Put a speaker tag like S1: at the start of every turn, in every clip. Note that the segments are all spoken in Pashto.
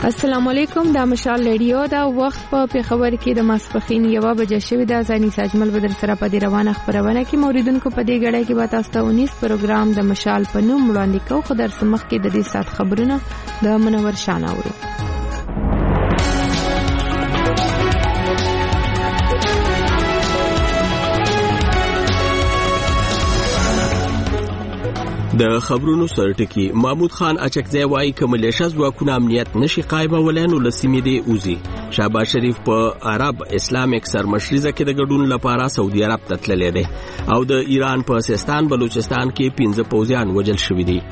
S1: السلام علیکم. دا مشال ریډیو دا وخت په پیښور کې د ماسپخین 1 بجې شوې ده. ځاني ساجمل بدر سره په دې روانه خبرونه کې موریدونکو په دې غړې کې به تاسو ته ونیس پروګرام د مشال په نوم وړاندې کوو. خو در سمخ کې د دې سات خبرونه د منور شان اورو.
S2: د خبرونو سرټکی محمود خان اچکزی وايي چې ملیشه ځواکونه امنیت نشي قایمولای نو لسیمې دی اوزي. شهباز شریف په عرب اسلامیک سرمشریزه کې د ګډون لپاره سعودي عرب ته تللی دی او د ایران په سیستان بلوچستان کې 15 پوځیان وژل شوي دي.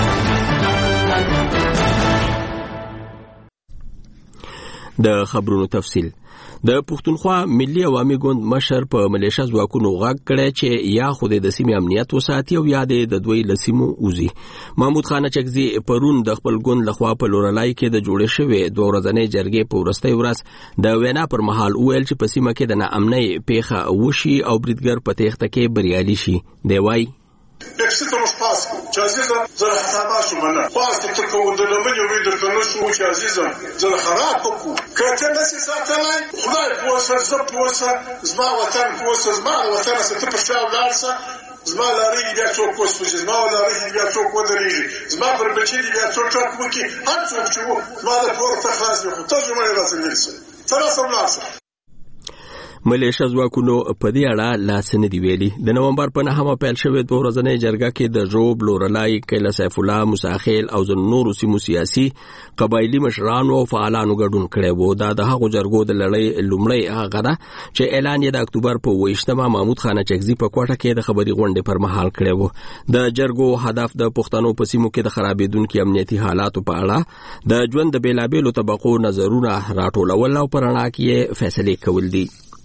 S2: د خبرونو تفصیل. د پښتونخوا ملي عوامي ګوند مشر په ملیشه ځواکونو غږ کړی چې یا خو د سیمې امنیت وساتي او یا د دوی لسیمو اوزي. محمود خان اچکزي پرون د خپل ګوند لخوا په لورلای کې د جوړې شوې 2 ورځنۍ جرګې په وروستۍ ورځ د وینا پر مهال ویل چې په سیمه کې د ناامنۍ پیښه وشي او بریدګر په تېښته کې بریالي شي. دی وايي
S3: Ekstra rozpasku. Czy azizam zara hatabasu mana. Pasti tylko udolomenie wydokono się czy azizam zara harapoku. Kiedy nasi satalaj, Xudaj posa zaposa, zma watan posa, zma watan se to poszał darsa. Zma lari ya çok koşmuş, zma lari ya çok odriji. Zma berbechili ya çok çakmuki. Hanço çubu, zma da porta xazmi. Tajuma lazımdirse. Tarasam lazım.
S2: ملیشه ځواکونو په دې اړه لاس نه دی ویلي. د نومبر په 9 پیل شوې 2 ورځنۍ جرګه کې د جوب لورلای کله سیف الله مساخیل او نورو سیمو سیاسي قبایلی مشرانو او فعالانو ګډون کړی وو. دا د هغو جرګو د لړۍ لومړی هغه ده چې اعلان یې د اکتوبر په 28 محمود خان اچکزي په کوټه کې د خبري غونډې پر مهال کړی وو. د جرګو هدف د پښتنو په سیمو کې د خرابېدونکو امنیتي حالاتو په اړه د ژوند د بیلابېلو طبقو نظرونه راټولول او پر اړه کې فیصله کول دي.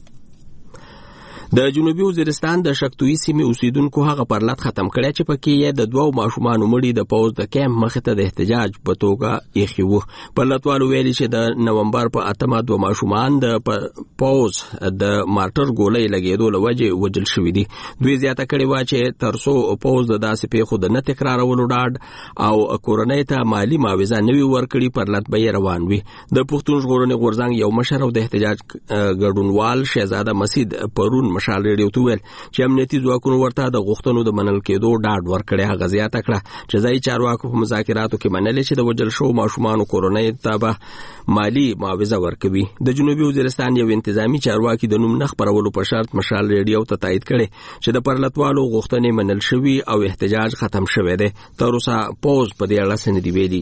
S2: د جنوبي وزیرستان د شکتوي سیمې اوسیدونکو هغه پرلط ختم کړی چې پکې یې د 2 ماشومانو مړي د پوز د کیمپ مخې ته د احتجاج په توګه ایښي وو. پرلطوالو ویلي چې د نومبر په 8 2 ماشومان د پوز د مارټر ګولۍ لګېدو له وجې وژل شوي دي. دوی زیاته کړې وه چې ترڅو پوز د داسې پیښو د نه تکرارولو ډاډ او کورنۍ ته مالي معاوضه نه وي ورکړي پرلط به یې روان وي. د پښتون ژغورنې غورځنګ یو مشر او د احتجاج ګډونوال شهزاده مسعود پرون مشال ریډیو ته ویل چې امنیتي ځواکونو ورته د غوښتنو د منل کېدو ډاډ ورکړی. هغه زیاته کړه چې ځایي چارواکو په مذاکراتو کې منلې چې د وژل شوو ماشومانو کورنۍ ته به مالي معاوضه ورکوي. د جنوبي وزیرستان یو انتظامی چارواکي د نوم نه خپرولو په شرط مشال ریډیو ته تایید کړي چې د پرلطوالو غوښتنې منل شوي او احتجاج ختم شوی دی. تر اوسه پوز په دې اړه څه نه دي ویلي.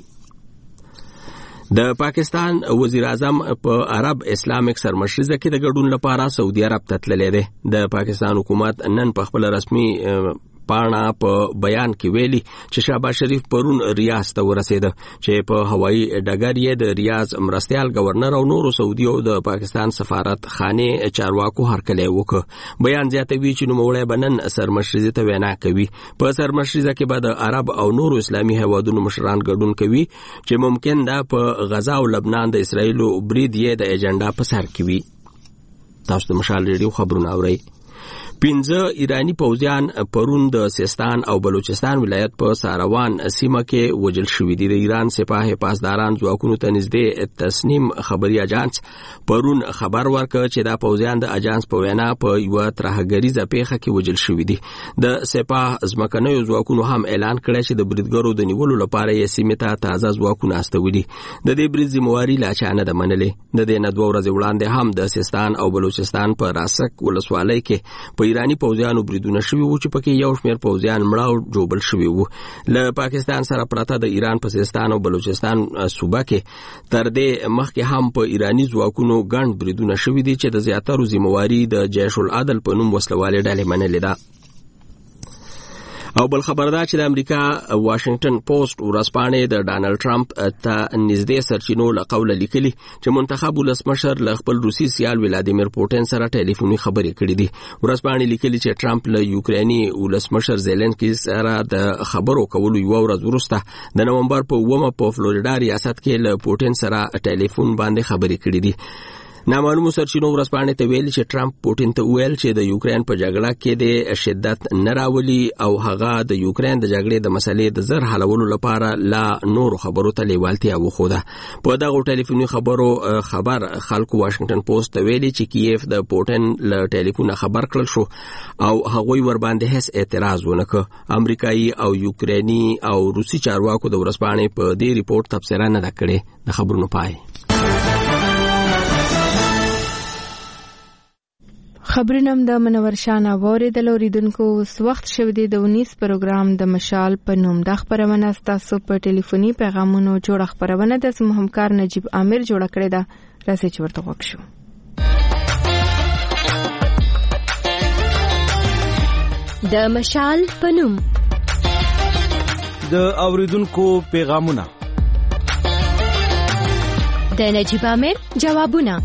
S2: د پاکستان وزیر اعظم په عرب اسلامیک سرمشریزه کې د ګډون لپاره سعودي عرب ته تللی دی. د پاکستان حکومت نن په خپل رسمي پاڼه په بیان کې ویلي چې شهباز شریف پرون ریاض ته ورسېده چې په هوایي ډګر یې د ریاض مرستیال گورنر او نورو سعودي او د پاکستان سفارت خانه چارواکو هرکلی وکړ. بیان زیاتوي چې نوموړی به نن سرمشریزه ته وینا کوي. په سرمشریزه کې به د عرب او نورو اسلامي هیوادونو مشران ګډون کوي چې ممکن ده په غزا او لبنان د اسرائیلو برید یې د ایجنډا په سر کې وي. تاسو د مشال ریډیو خبرونه اورئ. 15 ایرانی پوځیان پرون د سیستان او بلوچستان ولایت په ساروان سیمه کې وژل شوي دي. د ایران سپاه پاسداران ځواکونو ته نږدې تسنیم خبري اجانس پرون خبر ورکړ چې دا پوځیان د اجانس په وینا په یو ترهګریزه پیښه کې وژل شوي دي. د سپاه ځمکنیو ځواکونو هم اعلان کړی چې د بریدګرو د نیولو لپاره یې سیمې ته تازه ځواکونه استولي. د دې برید ذمہواري لا چا نه ده منلې. د دې نه 2 ورځې وړاندې هم د سیستان او بلوچستان په راسک ولسوالۍ کې په ایرانی پوځیانو بریدونه شوي وو چې پکې یو شمېر پوځیان مړه او جوبل شوي وو. له پاکستان سره پرته د ایران په سیستان او بلوچستان صوبه کې تر دې مخکې هم په ایرانی ځواکونو ګڼ بریدونه شوي دي چې د زیاترو ذمہواري د جیش العدل په نوم وسلوالې ډلې منلې ده. او بل خبر دا چې د امریکا واشنگټن پوسټ ورځپاڼې د ډانلډ ټرمپ ته نږدې سرچینو له قوله لیکلي چې منتخب ولسمشر له خپل روسي سیال ولادیمیر پوټین سره ټلیفوني خبرې کړې دي. ورځپاڼې لیکلي چې ټرمپ له یوکریني ولسمشر زيلنسکي سره د خبرو کولو یو ورځ وروسته د نومبر په 9 په فلوریډا ریاست کې له پوټین سره ټلیفون باندې خبرې کړې دي. نامعلومو سرچینو ورځپاڼې ته ویل چې ټرمپ پوټین ته ویل چې د یوکرين په جګړه کې د شدت نه راولي او هغه د یوکرين د جګړې د مسلې د زر حلولو لپاره لا نور خبرو ته لیوالتیا وښوده. په دغه ټلیفوني خبر خلکو واشنگټن پوسټ ته ویلي چې کیف د پوټین له ټلیفونه خبر کړل شو او هغوی ور باندې هیڅ اعتراض ونه کړ. امریکایي او یوکرینی او روسي چارواکو د ورځپاڼې په دې ریپورت تبصره نه کړې. د خبرونو پای.
S1: خبرونه د منور شان اوریدل اوریدونکو وخت شوه د 19 پروګرام د مشال په نوم د خبرونه تاسو په ټلیفوني پیغامونو جوړ خبرونه د سم همکار نجیب عامر جوړ کړی دا راځي چې ورته وښو.
S4: د مشال په نوم
S5: د اوریدونکو پیغامونه
S4: د نجیب عامر جوابونه.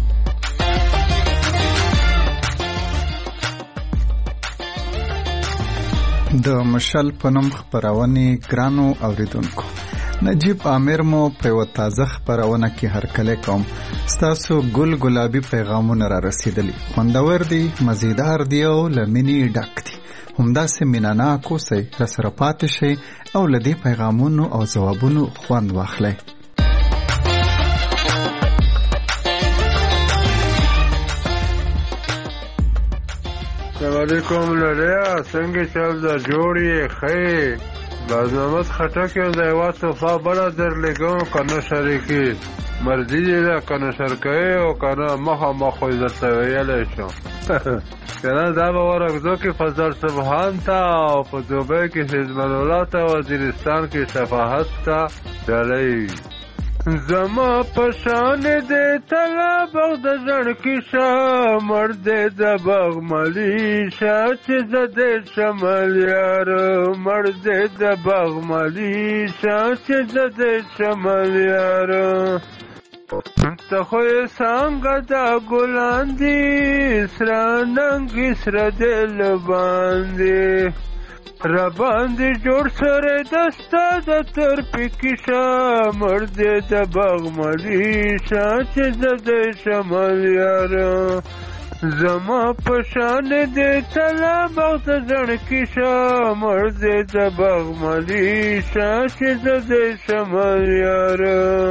S6: د مشال په نوم خبرونه ګرانو اوریدونکو، نجیب عامر مو په تازه خبرونه کې هرکله کوم. ستاسو ګل ګلابي پیغامونه را رسیدلی، خوندور دي، مزیدار دي او لمنی ډک دي. همداسې مینانا کوسي را سره پاتې شي او لدی پیغامونو او جوابونو خوند واخلئ.
S7: السلام علیکم لړیا، څنګه چل دا جوړی خې بازمت خټک یو د یو صفه بل در لګو کنه شریکی مرضی دې کنه شرکای او کنه مخه مخه درته ویلې شو کنه دا به ورغزو کې فضل سبحان تا او په دوبه کې حزب الله تا وزیرستان کې شفاعت تا دلې زما پشان دې طلب د ځړ کې شا مرد د بغملی شا چې زده شمل یار مرد د بغملی شا چې زده شمل یار ته خو څنګه دا ګلان دي سره ننګ سره دل باندې را باندې جوړ سره دستا د تر پکیشا مرد د بغملی شا چې زده شمل یار زما پشان دې طلب د ځړ کې شا مرد د بغملی شا چې زده شمل یار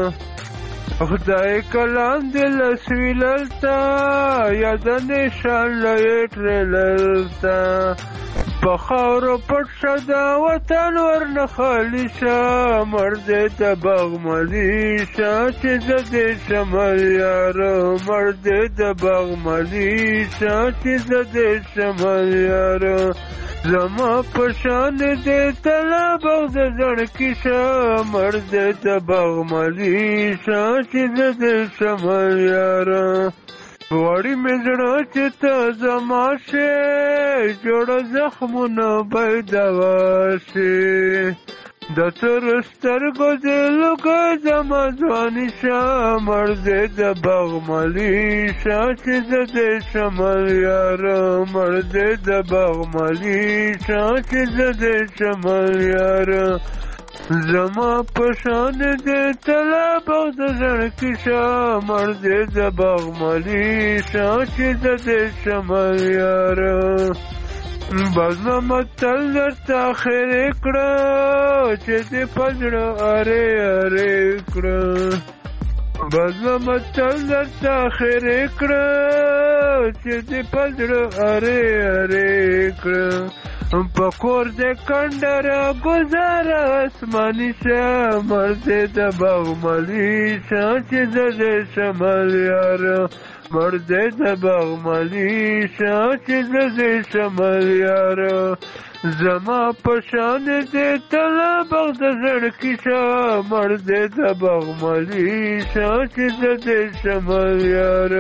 S7: خدای کلام دل سویلتا یاد نشان لایټ رلتا پخاورو پټ شدا وطن ورنه خالی شا مرد د بغملی شا چې زده شمل یار مرد د بغملی شا چې زده شمل یار زما پشان دې طلب د ځړ کې شا مرد د بغملی شا چې زده شمل یار وړي مزړه چې ته زما شې جوړ زخمونه پیدا شي د تر سترګو دې لګ زما ځواني شا مرد د بغملی شا چې زده شمل یار مرد د بغملی شا چې زده شمل یار زما پشان دې طلب د ځړ کې شا مرد د بغملی شا چې زده شمل یار بزم متل درته خیر کړه چې دې پزړه اره اره کړه بزم متل درته خیر کړه چې دې پزړه اره اره کړه پکور دې کندر گزار اسماني شا مرد د بغملی شا چې زده شمل یار مرد د بغملی شا چې زده شمل یار زما پشان دې طلب د ځړ کې شا مرد د بغملی شا چې زده شمل یار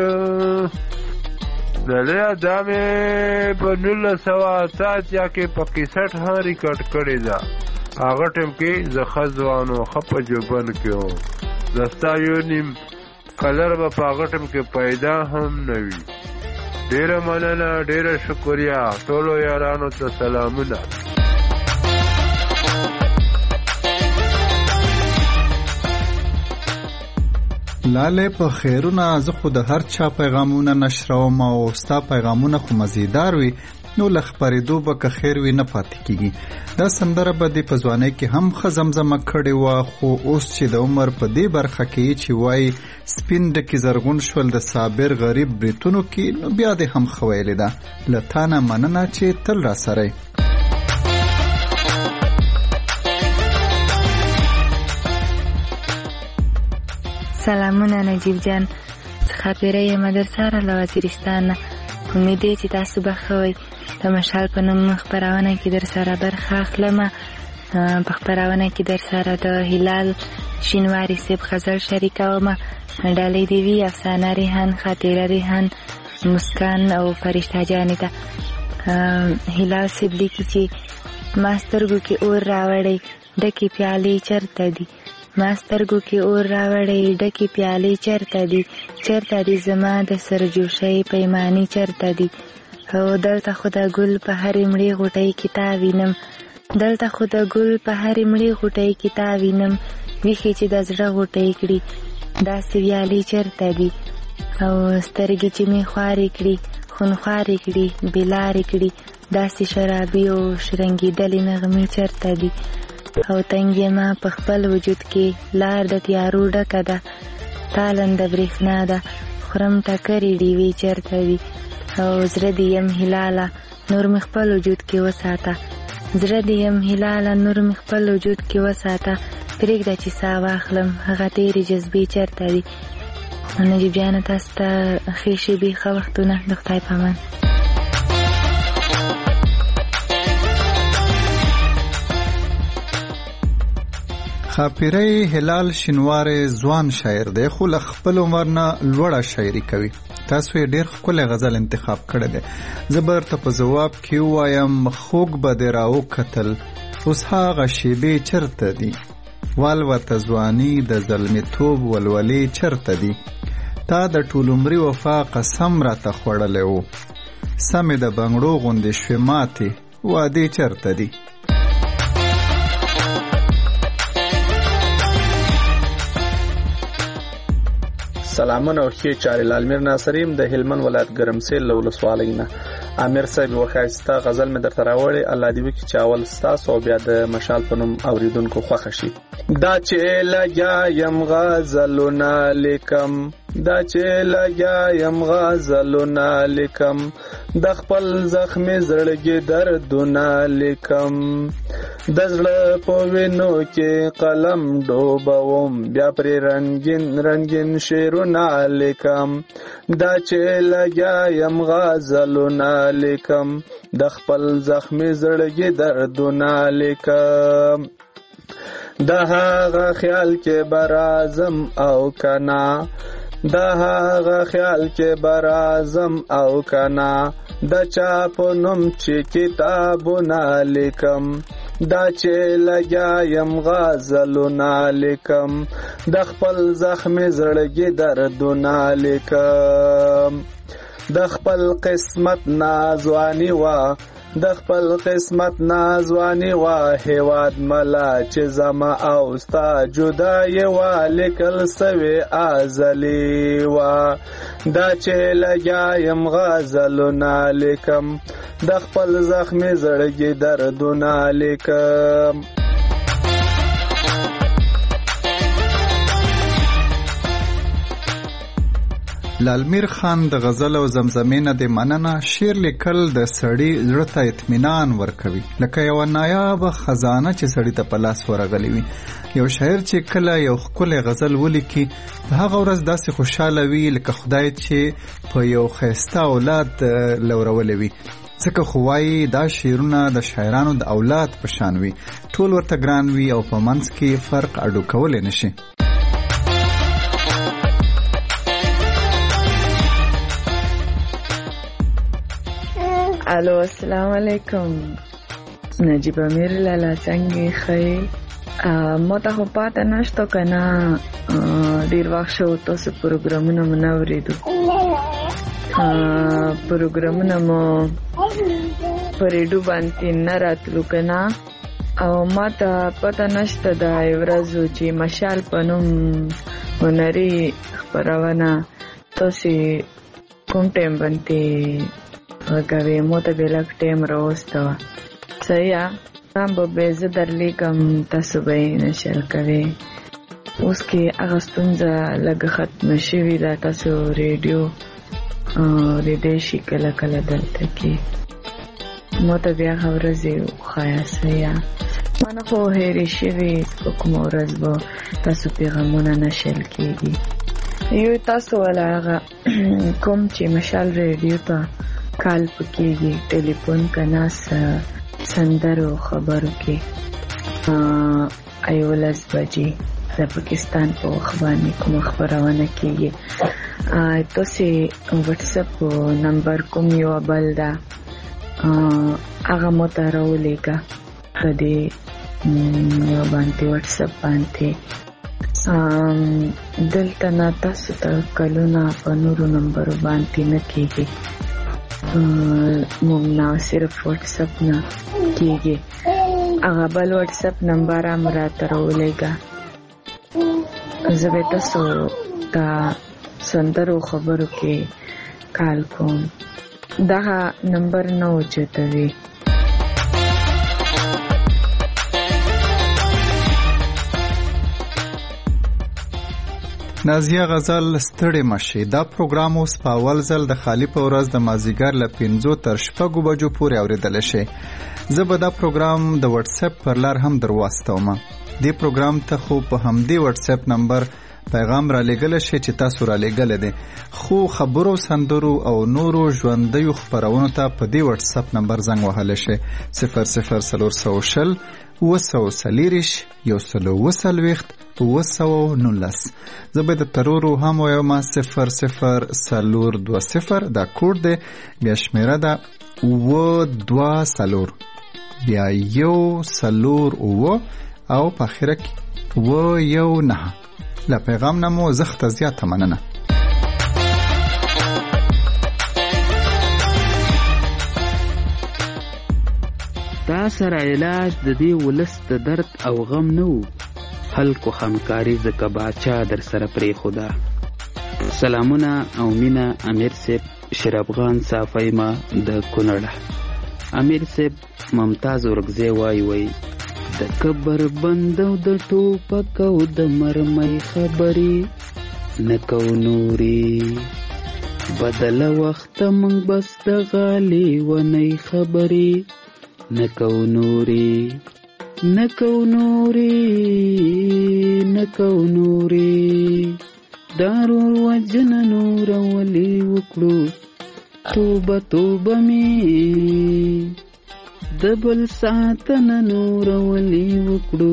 S7: دلیا دامه په 1980 کې په 61 ها ریکارډ کړی دا هغه ټیم کې ز خزوانو خپ جوبن کېو دستا یو نیم کلر په هغه ټیم کې پیدا هم نوي. ډیره مننه، ډیره شکریا ټولو یارانو ته سلامونه.
S6: لاله په خیرونه زه خو د هر چا پیغامونه نشروم او ستا پیغامونه خو مزیدار وي نو لخبرېدو به که خیر وي نه پاتې کیږي. دا سندره به د په ځوانۍ کې هم ښه زمزمه کړې وه خو اوس چې د عمر په دې برخه کې چې وایي سپین ډکي زرغون شول د صابر غریب بریتونو کې نو بیا دې هم ښه ویلې ده. له تا نه مننه چې تل را سره
S8: سلامونه نجیب جان، خاطره یم در سره له وزیرستان. امید دی چې تاسو به ښه وئ. د مشال په نوم خپرونه کې در سره برخه اخلم. په خپرونه کې در سره د هلال شینواري صاحب غزل شریکوم. ډالۍ دې وي افسانه ریحان، خاطره ریحان، مسکان او فرشته جانې ته. هلال صاحب لیکي چې ما سترګو کې اور راوړی ډکې پیالې چرته دي، ما سترګو کې اور راوړی ډکې پیالې چرته دي، چرته دي زما د سرجوشۍ پیمانې چرته دي. او دلته خو د ګل په هرې مړې غوټۍ کې تا وینم، دلته خو د ګل په هرې مړې غوټۍ کې تا وینم، ویښې چې د زړه غوټۍ کړي داسې ویالې چرته دي. او سترګې چې مې خوارې کړي خونخوارې کړي بېلارې کړي داسې شرابي او شرنګېدلې نغمې چرته دي. او تنګې ما په خپل وجود کې لار د تیارو ډکه ده، تالنده برېښنا ده خورم ټکرې ډیوې چرته دي. او زړه دې یم هلاله نور مې خپل وجود کې وساته، زړه دې یم هلاله نور مې خپل وجود کې وساته، پرېږده چې ساه واخلم هغه تېرې جذبې چرته دي. نجیب جانه تاسو ته ښې شېبې ښه وختونه، د خدای په امان.
S6: خاپیری هلال شینواری ځوان شاعر دی خو له خپل عمر نه لوړه شاعري کوي. تاسو یې ډېر ښکلی غزل انتخاب کړی دی. زه به درته په ځواب کې ووایم خوږ به دې راوکتل اوس هغه شېبې چرته دي، والوته ځواني د زلمیتوب ولولې چرته دي. تا د ټول عمري وفا قسم راته خوړلی و، سمې د بنګړو غوندې شوې ماتې وعدې چرته دي.
S9: سلامونه او ښې چارې. لالمیر ناصریم د هلمند ولایت ګرمسیل له ولسوالۍ نه. امیر صاحب یوه ښایسته غزل مې درته راوړې، الله دې وکړي چې اول ستاسو او بیا د مشال په نوم اورېدونکو خوښه شي. دا چې لګیا یم غزلونه لیکم، دا چې لګیا یم غزلونه لیکم، د خپل زخمې زړګي دردونه لیکم، د زړه په وینو کې قلم ډوبوم، بیا پرې رنگین رنگین شعرونه لیکم. دا چې لګیا یم غزلونه لیکم، د خپل زخمې زړګي دردونه لیکم. د هغه خیال کې برازم او کنا، د هغه خیال کې برازم او کنا، د چا په نوم چې کتابونه لیکم. دا چې لګیا یم غزلونه لیکم، د خپل زخمې زړګي دردونه لیکم. د خپل قسمت نازوانی وا، د خپل قسمت نازوانی وا، هیواد ملا چې زما او ستا جدای وا، لیکل سوی ازلی وا. دا چې لګیا یم غزلونه لیکم، د خپل زخمې زړګي دردونه لیکم.
S6: لالمیر خان د غزل او زمزمې نه د مننه. شعر لیکل د سړي زړه ته اطمینان ورکوي، لکه یوه نایابه خزانه چې سړي ته په لاس ورغلی وي. یو شاعر چې کله یو ښکلی غزل ولیکي د هغه ورځ داسې خوشحاله وي لکه خدای چې په یو ښایسته اولاد لورولی وي. ځکه خو وایي دا شعرونه د شاعرانو د اولاد په شان وي، ټول ورته ګران وي او په منځ کې فرق اډو کولی نشي.
S10: الو السلام علیکم. نجیب امیر لالا څنګه ښه؟ ما ته خو پاته نشته که نه، ډېر وخت شو تاسو پروګرامونه مو نه اورېدو. پروګرامونه مو په ریډیو باندې نه راتلو که نه، او ما ته پته نشته د ورځو چې مشال په نوم هنري خبرونه تاسو کوم ټیم باندې غوي مو ته بل ټیم راوستو صحیح هم به زه درلیکم تاسو به نشر کوي اوس کې هغه ستونزه لږ ختم شوې ده تاسو ریډیو ریډیشي کله کله دلته کې مو ته بیا ورځې وښایه صحیح مانه خو هېرې شوې په کومه ورځ به تاسو پیغامونه نشر کېږي یو تاسو ولا هغه کوم چې مشال ریډیو ته کال پکېږي ټلیفون کنا سندرو خبرو کې 11 بجې د پاکستان په وخت باندې کوم خبرونه کېږي تاسو واتس اپ نمبر کوم یو بل دا هغه مو ته راولېږه په دې باندې واتس اپ باندې دلته نه تاسو ته کلونه په نورو نمبر باندې نه کېږي موږ نه صرف واتس اپ نه کېږي هغه بل واتس اپ نمبر هم راته راولېږه زه به تاسو ته سندرو خبرو کې کال کوم دغه نمبر نه اوچتوي
S6: نازیه غزل ستړې مشي دا پروګرام اوس په اول ځل د خالی په ورځ د مازیګر له 5 تر 6 بجو پورې اوریدل شي زه به دا پروګرام د واتس اپ پر لار هم درواستوم دې پروګرام ته خو په همدې واتس اپ نمبر پیغام را لېږل شي چې تاسو را لېږل دي خو خبرو سندرو او نورو ژوندیو خبرونو ته په دې واتس اپ نمبر زنګ وهلی شي 00400 وسلیریش 140 زه به د ترورو هم وایم 0020 دا کوډ دی بیا شمیره ده 220 بیا 1 او په اخره کې 19 لا پیغام نمو زخت زیاته مننه
S11: دا سره علاج د دې ولس د درد او غم نو خلکو همکاري زکه باچا در سره پرې خدا سلامونه او مینا امیر صاحب شرابغان صافی ما د کونړ امیر صاحب ممتاز ورغزي وای د کبر بندو د ټوپک او د مرمۍ خبري نکو نوري بدل وخت منګ بس د غالي ونی خبري نکو نوري دارو وجن نور ولي وکړو توبه می دبل ساتن نور ولي وکړو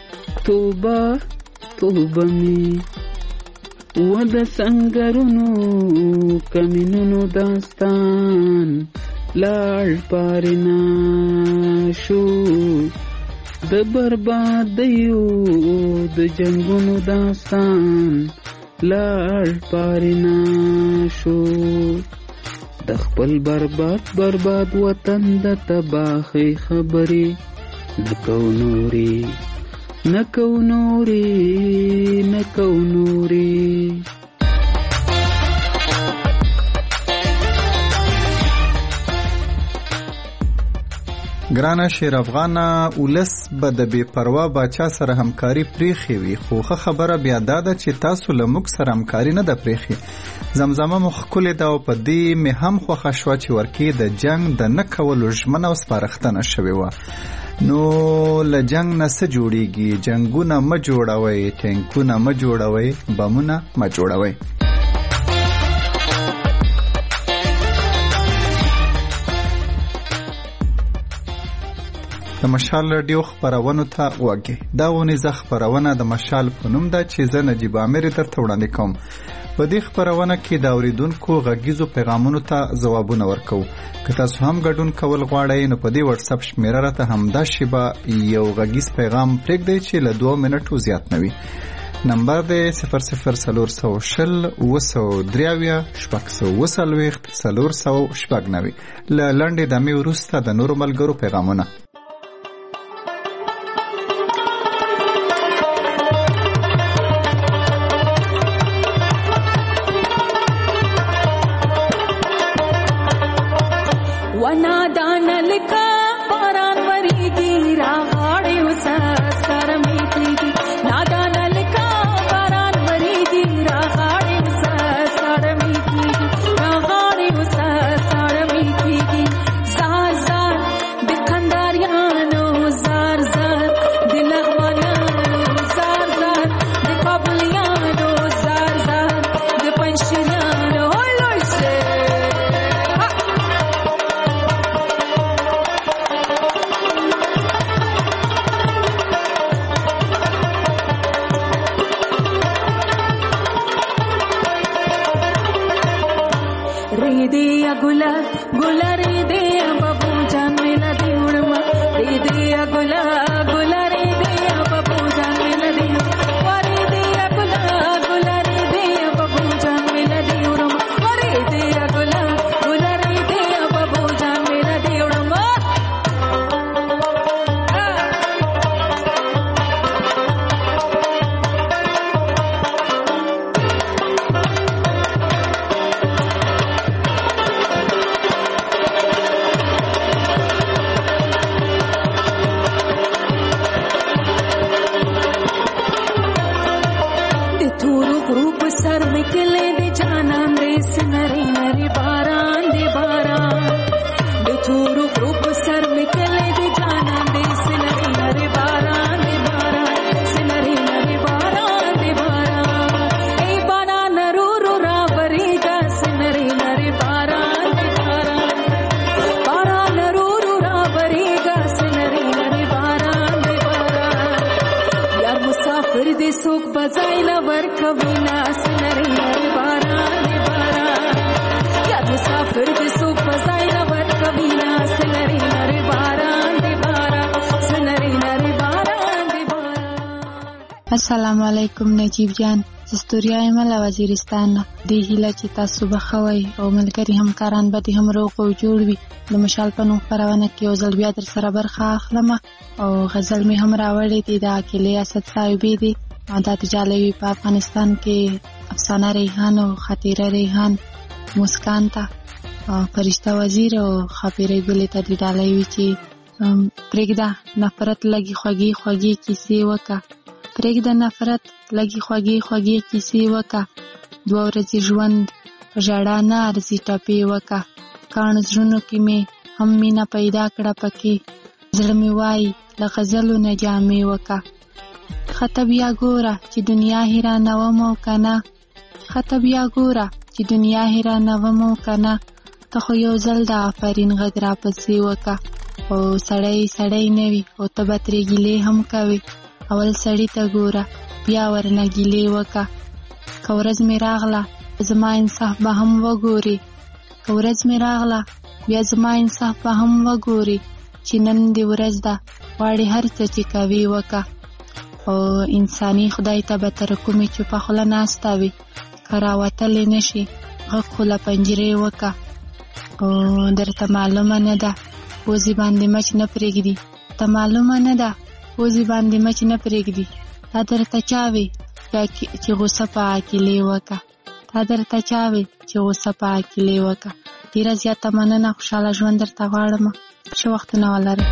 S11: توبه می ود سنگرونو کمینونو داستان لاړ پارنا شو د بربادیو د جنگونو داستان لاړ پارنا شو د خپل برباد وطن د تباہی خبري نکو نوري
S6: ګرانه شیر افغانه ولس به د بې پروا باچا سره همکاري پریخي وي خو خبره بیا دا ده چې تاسو له موږ سره همکاري نه ده پریخي زمزمه مو ښکلې ده او په دې مې هم خوښه شوه چې ورکې د جنگ د نه کولو ژمنه او سپارښتنه شوې وه نو له جنگ نه څه جوړیږي جنګونه مه جوړوئ ټینکونه مه جوړوئ بمونه مه جوړوئ د مشال رادیو خبرونو ته وګورئ دا ونیزه خبرونه د مشال په نوم ده چې زه نجیب امیر درته وړاندې کوم په دې خبرونه کې د اوریدونکو غږیزو پیغامونو ته ځوابونه ورکو که تاسو هم ګډون کول غواړئ نو په دې واتس اپ شمیره راته همدا شیبه یو غږیز پیغام پرېږدئ چې له 2 منټو زیات نه وي نمبر دی 00400 له لنډې دمې وروسته د نورو ملګرو پیغامونه
S12: لکا باران وریږي راغاړې وسه سره مې کېږي نادان لکا باران وریږي راغاړې وسه سره مې کېږي راغاړې وسه سره مې کېږي زار زار د کنداریانو زار زار د لغمانیانو زار زار د کابلیانو زار زار د پنشیریانو لوی شه ریدیا ګلا ګلا ریدیا بابو جان مینا دی وړما ریدیا ګلا ګلا ریدیا بابو جان مینا دی ریدیا ګلا ګلا ریدیا بابو جان مینا دی وړما ریدیا ګلا ګلا ریدیا بابو جان مینا دی وړما سر مکلے دے جانان دے سنری نری باران دے باران دے تھورو گروپ سر مکلے دے جانان دے سنری نری باران دے باران سنری نری باران دے باران اے بانا نرورو را بریگا سنری نری باران دے باران بانا نرورو را بریگا سنری نری باران دے باران یار مسافر دے سوک بزائی لور کبینا سنری نری باران دی باران یار مسافر دی سوک بزائی لور کبینا سنری نری باران دی باران سنری نری باران دی باران.
S8: السلام علیکم نجیب جان زستوریا ایمل وزیرستان دی هیله چې تاسو بخوي او ملګری همکاران به هم روغ او جوړ وي د مشال په نوم خپرونه کې یو ځل بیا در سره برخه اخلم او غزل می هم راوړې دي د اکیلې اسد صاحبې دي دا تجالوی په افغانستان کې افسانه ریحان او خطیره ریحان مسکان ته فرشته وزیر او خاپیره ګلې ته د ډالوي چې پرېږده نفرت لګي خوږې خوږې کیسې وکړه پرېږده نفرت لګي خوږې خوږې کیسې وکړه دوه ورځې ژوند په ژړا نه ارزي ټپې وکړه کاڼ زړونو کې مې هم مینه پیدا کړه پکې زړه مې وایي له غزلو نه جامې وکړه خطه بیا ګوره چې دنیا هیرانوم او کنه خطه بیا ګوره چې دنیا هیرانوم او کنه ته خو یو ځل د آفرین غږ راپسې وکړه او سړی سړی نه وي او ته به ترې ګیلې هم کوې اول سړي ته ګوره بیا ورنه ګیلې وکړه که ورځ مې راغله زما انصاف به هم وګورې که ورځ مې راغله بیا زما انصاف به هم وګورې چې نن دې ورځ ده غواړې هر څه چې کوې وکړه او انساني خدای ته به تر کومې چوپه خوله ناسته وي که راوتلی نه شي غږ خو له پنجرې وکړه او درته معلومه نه ده وزې باندې مچ نه پرېږدي ته معلومه نه ده وزې باندې مچ نه پرېږدي دا درته چا وي چې غوسه په عاقلې وکړه دا درته چا وي چې غوسه په عاقلې وکړه ډېره زیاته مننه خوشحاله ژوند درته غواړم ښه وختونه ولرئ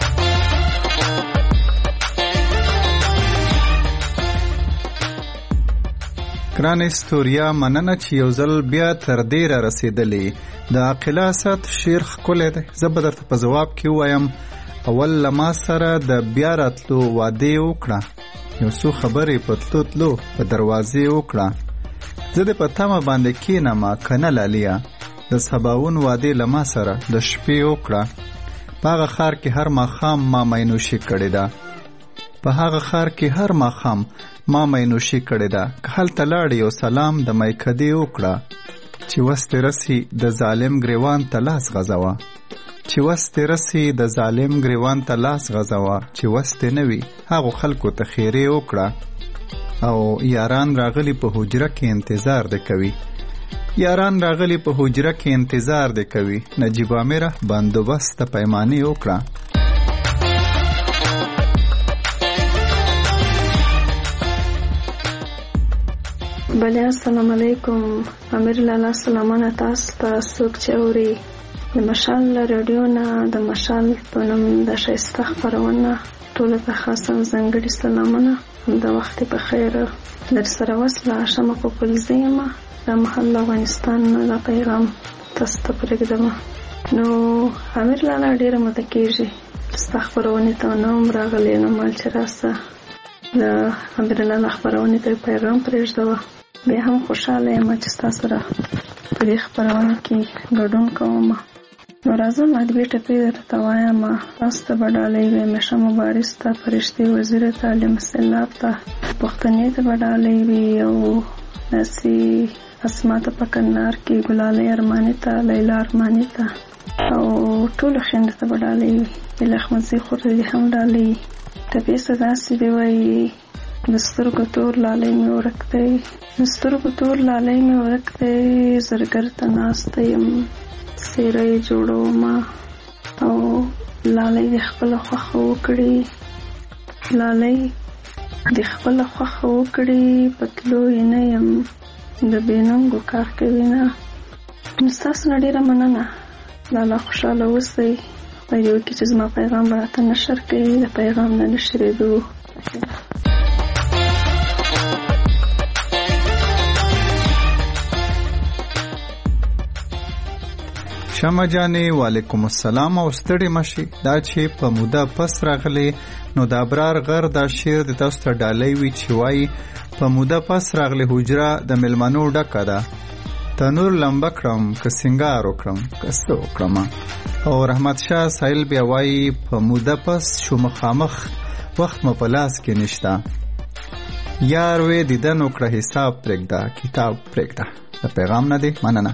S6: ګران استوریا مننه چې یو ځل بیا تر دې را رسېدلې د عاقله اسد شعر ښکلی دی زه به درته په ځواب کې ووایم اول له ما سره د بیا راتلو وعدې وکړه یو څو خبرې په تلو تلو په دروازې وکړه زه دې په تمه باندې کښېنمه که نه لاليه د سباوون وعدې له ما سره د شپې وکړه په هغه ښار کې هر ماښام ما مینوشي کړې ده په هغه ښار کې هر ماښام ما مینوشي کړې ده که هلته لاړې یو سلام د میکدې وکړه چې وستې رسي د ظالم ګریوان ته لاس غځوه چې وستې رسي د ظالم ګریوان ته لاس غځوه چې وستې نه وي هغو خلکو ته خیرې وکړه او یاران راغلي په حجره کې انتظار دې کوي یاران راغلي په حجره کې انتظار دې کوي نجیب آمره بندوبست پیمانې وکړه
S13: بله السلام علیکم امیر لالا سلامونه تاسو ته څوک چې اوري د مشال رادیو نه د مشال په نوم د ښایسته خپرونه ټولو ته خاصه ځانګړي سلامونه. د وخت په خیر در سره وصله شمه په پلزه یم. د محل افغانستان د پیغام تاسو ته پرېږدم. نو امیر لالا ډېره موده کېږي ستا خپرونې ته نه وم راغلی، نو مال چې راسه د امیر لالا خپرونې ته پیغام پرېږدوه. بیا هم خوشحاله یم چې ستا سره په دې خپرونه کې ګډون کوم. نو راځم ادبي ټپې درته وایم. تاسو ته به ډالۍ وي همیشه مبارز ته، فرشتې وزیر ته، علي مسلاب ته، پښتنې ته به ډالۍ وي، او داسې اسما ته په کندهار کې ګلالۍ ارماني ته، لیلا ارماني ته، او ټولو خویندو ته به ډالۍ وي. بل احمدزي خورزي هم ډالۍ. ټپې څه داسې دی وایي: د سترګو تور لالی مې ورک دی، د سترګو تور لالی مې ورک دی، زرګر ته ناسته یم څېره یې جوړومه، او لالی د خپله خوښه وکړي، لالی د خپله خوښه وکړي، پتلو یې نه یم د بېننګو کار کوي نه. نو ستاسو نه ډېره مننه. لالا خوشحاله اوسئ. خدای دې وکړي چې زما پیغام به راته نشر کوي، د پیغام نه نشرېدو.
S6: شمع جانې وعلیکم السلام. او ستړي مشي دا چې په موده پس راغلی، نو د ابرار غر دا شعر د تاسو ته ډالۍ وي چې وایي: په موده پس راغلی حجره د مېلمنو ډکه ده، تنور لمبه کړم که سینګار وکړم که څه وکړم. او رحمت شاه سایل بیا وایي: په موده پس شو مخامخ وخت مو په لاس کې نشته، یار وې دیدن وکړه حساب پرېږده کتاب پرېږده. د پیغام نه دی مننه.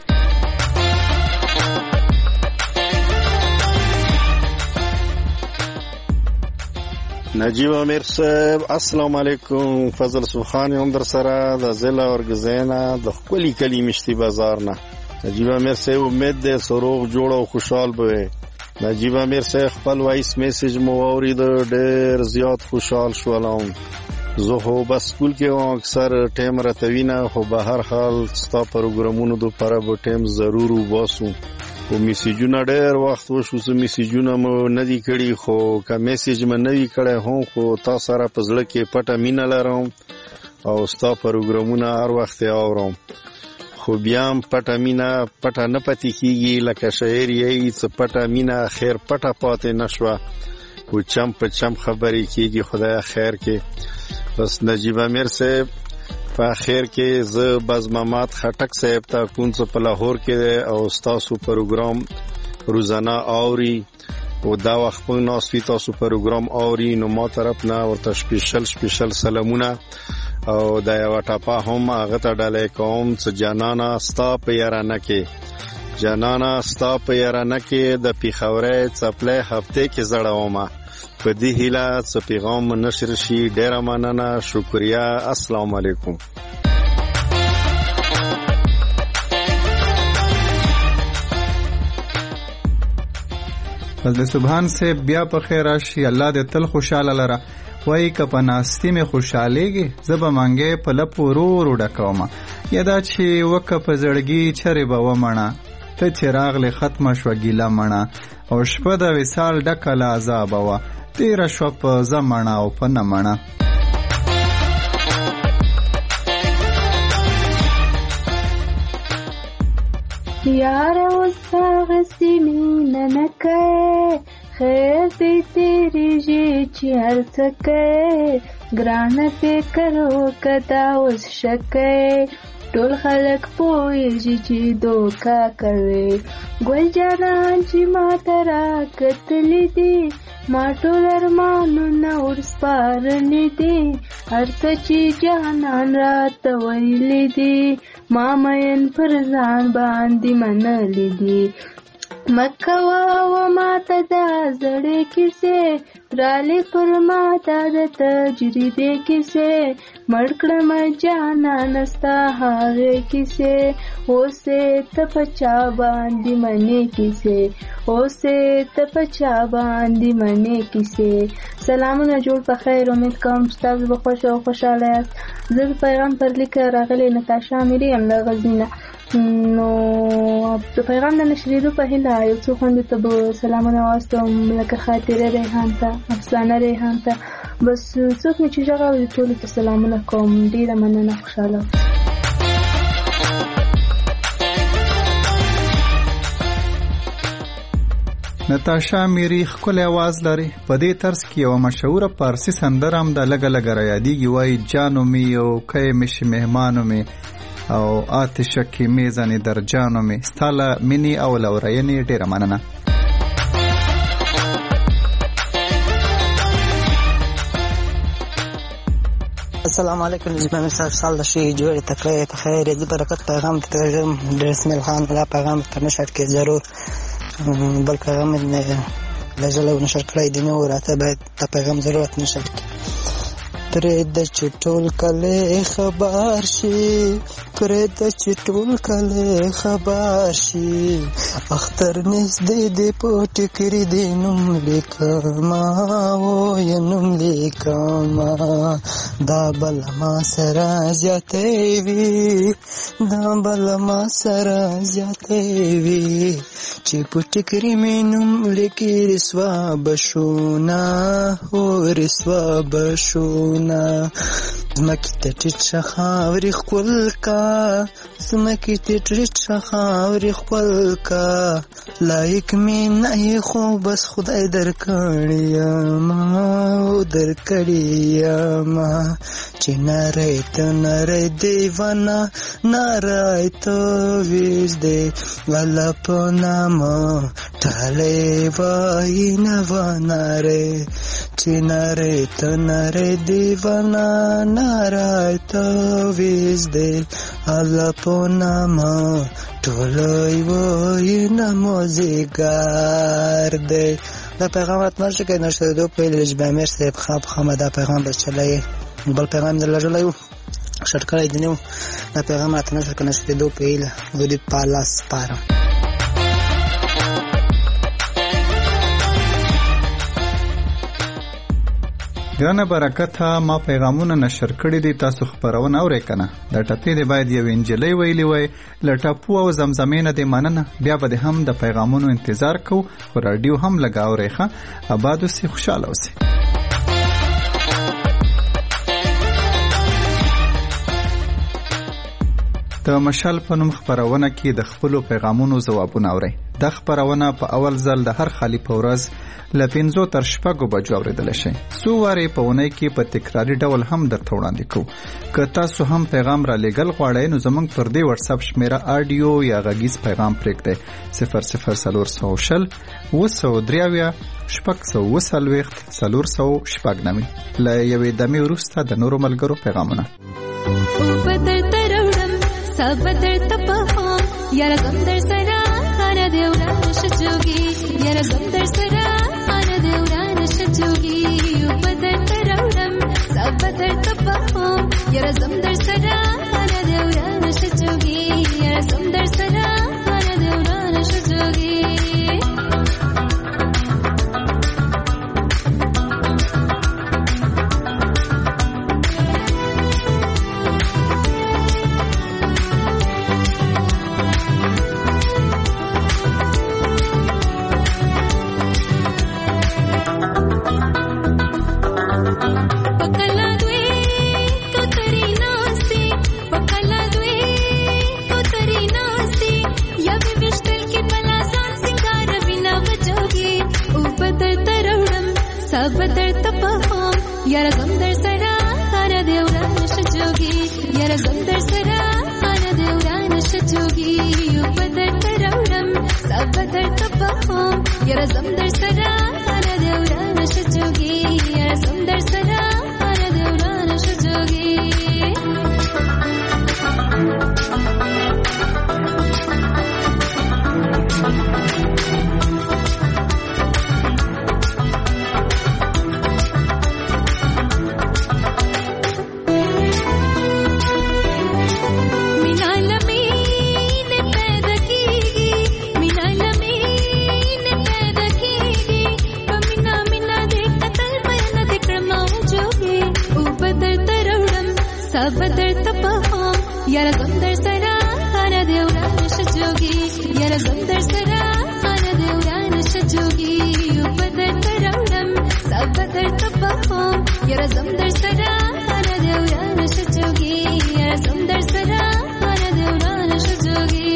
S14: نجیب امیر صاحب السلام علیکم. فضل سبحان هم در سره د ضلع ورګزینا د خپلی کلی مشتی بازار نه. نجیب امیر صاحب امید ده سروغ جوړ او خوشحال بوي. نجیب امیر صاحب خپل وایس میسج مو اورید، ډېر زیات خوشحال شولم. زه هو بس سکول کې وم، اکثر ټیم راتوینه، خو به هر حال ستا پروګرامونو د پاره به ټیم ضرور وباسو. او میسیجونه ډېر وخت وشو، څه میسیجونه مو نه دي کړي، خو که میسیج مې نه وي کړی هم خو تا سره په زړه کې پټه مینه لرم او ستا پروګرامونه هر وخت یې اورم. خو بیا هم پټه مینه پټه نه پاتې کېږي، لکه شاعر یې څه پټه مینه خیر پټه پاتې نه شوه، خو چم په چم خبرې کېږي. خدای خیر کې. بس نجیب امیر صاحب په اخر کې زه باز محمد خټک صاحب ته کوم څه په لاهور کې او تاسو پروګرام روزانه اوري، او دا وخت په ناسوي تاسو پروګرام اوري، نو ما طرف نه ورته سپیشل سلامونه او دا یو ټاپه هم هغه ته ډالۍ کوم چې جانانا ستا په یارانه کې، جانانا ستا په یارانه کې د پیښورې څپلې هفته کې زړومه. په دې هیله چې پیغام نشر شي. ډېره مننه، شکریہ، السلام علیکم.
S6: فضل سبحان سے بیا په خیر راشي. الله دې تل خوشاله لره. وای که په ناستی مې خوشالېږي، زه به منګې په لپو ورو ورو ډکومه. یا دا چې وکه په زړګي چرې به ومڼه، ته چې راغلې ختمه شوه ګیله مڼه، او شپه د وصال ډکه له عذابه وه، تیره شوه په زمڼه او په نه مڼه.
S15: یاره اوس هغسې مینه نه کوې، خیر دې تېرېږي چې هر څه کوې، ګرانه فکر وکړه دا اوس ښه کوې، ټول خلک پوهېږي چې دوکه کوې. ګل جانان چې ما ته راکتلي دي، ما ټول ارمانونه ورسپارلي دي، هر څه چې جانان راته ویلي دي، ما مین پر ځان باندې منلي دي. مکوه و ما ته دا زړې کیسې، رالې پر ما ته د تجربې کیسې، مړ کړم جانانه ستا هغې کیسې، اوسې ته په چا باندې منې کیسې، اوسې ته په چا باندې منې کیسې. سلامونه جوړ په خیر، امید کوم چې تاسو به خوښ او خوشحاله یاست. زه د پیغام پر لیک راغلی نتاشا امیري یم له غزني نه. نو د پیغام د نشریدو په هیله یو څو خوندې ته به سلامونه واستوم، لکه خاطره ریحان ته، افسانه ریحان ته، بس څوک مې چې غږ اوري ټولو ته سلامونه کوم. ډېره مننه، خوشحاله.
S6: نتاشا میری ښکلی آواز لري. په دې طرز کې یوه مشهوره پارسي سندره هم د لږه لږه رایادېږي، وایي جانو می او کی مشي مهمانو می او آتشه کې میزنې در جانو می، ستا له مینې او لورینې ډېره مننه.
S16: السلام علیکم. نجیب امیر صاحب سال د شي جوړې تکړه په خیر د برکت پیغام ته ترجم د اسماعیل خان دا پیغام په نشر کې ضرور بل پیغام لږه نشر کړی دی، نو راته باید دا پیغام ضرورت نشر کړي. پرې د چټول کله خبر شي، پرې د چټول کله خبر شي، اختر نږدې دې په ټکري دې نوم لیکما او یې نوم لیکما، دا بل ما سره زیاتې وي، دا بل ما سره زیاتې وي، چې په ټکري مې نوم لیکي رسوا بشونا او رسوا بشونا. زمکی ته ټیټ شه خاورې ښکل کا، زمکی ته ټیټ شه خاورې ښکل کا، لایق مې نه یې خو بس خدای درکړی یما او درکړی یما، چې نری ته نری دیوانه نری ته ویز دی والا په نامه ټالی وایي نوانری، چې نری ته نری دیوانه نری ته ویز دی والا په نامه ټولی وایي نمازیګر دی. دا پیغام اتمر شو که نشتردو پیل نجیب امیر صاحب خواب خامه دا پیغام بس چلایی بل پیغام در لجلایو شرکلی دنیو. دا پیغام اتمر شو که نشتردو پیل ودی پالاس پارم.
S6: ګرانه برکته، ما پیغامونه نشر کړي دي، تاسو خبرونه اورئ کنه. د ټپې دی باید یو انجلۍ ویلی وای له ټپو او زمزمې نه دې مننه. بیا به هم د پیغامونو انتظار کو، خو راډیو هم لږ اورئ ښه. آباد اوسئ، خوشحاله اوسئ. د مشال په نوم خبرونه کې د خپلو پیغامونو ځوابونه اورئ. دا خبرونه په اول ځل د هر خالی په ورځ له 5 تر 6 بجو اوریدل شي. څو واره په ونې کې په تکراری ډول هم درته وړاندې کوو. که تاسو هم پیغام را لېږل غواړئ نو زموږ پر دې واتس اپ شمیره آډیو یا غږیز پیغام پرېږدئ 00400 203 440 له یوې دمې وروسته د نورو ملګرو پیغامونه.
S12: سبدر تپهم یارا زندر سرا آنا دیوران شجوگی یارا زندر سرا آنا دیوران شجوگی بدر ترورم سبدر تپهم یارا زندر سرا آنا دیوران شجوگی یارا زندر سرا آنا دیوران شجوگی. بدر تپهم یارا زندر سرا آنا دیوران شجوگی یارا زندر سرا آنا دیوران شجوگی بدر ترورم سبدر تپهم یارا زندر سرا آنا دیوران شجوگی یارا زندر سرا آنا دیوران شجوگی. یاره زم در سره خانه دوران شجوگی بدر تراولم سبدر تبخم یاره زم در سره خانه دوران شجوگی یاره زم در سره خانه دوران شجوگی.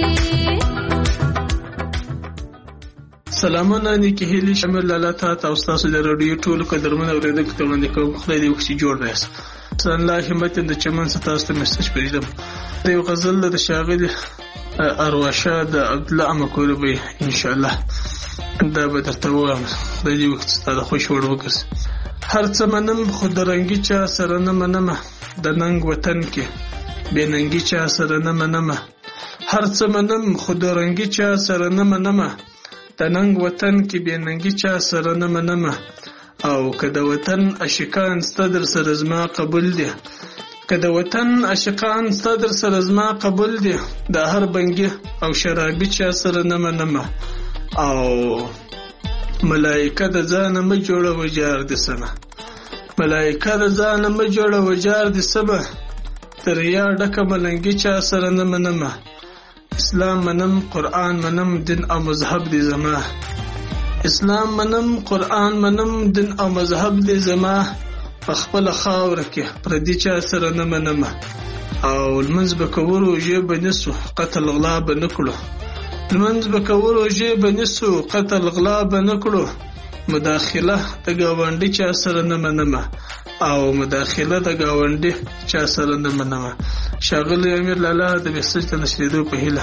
S17: سلامونه نیکی هیلی شامل لاله تا تاسو د رادیو ټول قدرمن اوریدونکو ته وړاندې کوم. خدای دې وکړي جوړ راسي. سن الله همت د چمن ستاسو ته میسج پریږدم. د یو غزل د شاغل ارواشه د عبد الله مکوربي ان شاء الله دا به درته وایم. د دې وخت ستاسو خوش وړ وکړي. هر څه منم خو درنګي چا سره نه منم د ننګ وطن کې به ننګي چا سره نه منم. هر څه منم خو درنګي چا سره نه منم د ننګ وطن کې به ننګي چا سره نه منم. او که د وطن عاشقان ستدر سره زما قبول دي که د وطن عاشقان ستدر سره زما قبول دي د هر بنګي او شرابي چا سره نه منم. او ملائکه د ځان م جوړه وجار دي سمه ملائکه د ځان م جوړه وجار دي سمه تر یا ډکه ملنګي چا سره نه منم. اسلام منم قرآن منم دین او مذهب دی زما اسلام منم قرآن منم دین او مذهب دی زما په خپل خاور کې پردي چا سره نه منم. او لمنځ به کورو جيب نسو قتل غلا به نکړو لمنځ به کورو جيب نسو قتل غلا به نکړو. مداخله د گاونډي چا سره نه منم او مداخله د گاونډي چا سره نه منم. شاغلی امیر لاله د میسج ته نشریدو په هیله.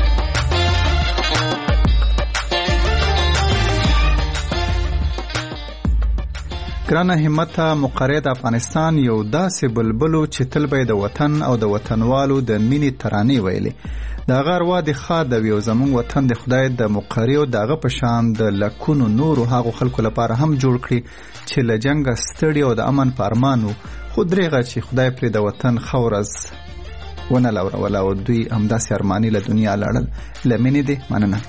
S6: ګرانه همت مقرد افغانستان یو داسې بلبلو چې تل به د وطن او د وطنوالو د مینې ترانې ویلي. دا غروا د خاد یو زمون وطن د خدای د مقری او دغه په شان د لکونو نور هغه خلکو لپاره هم جوړ کړي چې له جنگ ستړي او د امن پارمانو خود درېغه چې خدای پر د وطن خورز ونه لور ولا او دوی همداسې ارمانی له دنیا لاړل. لمنې دې مننه.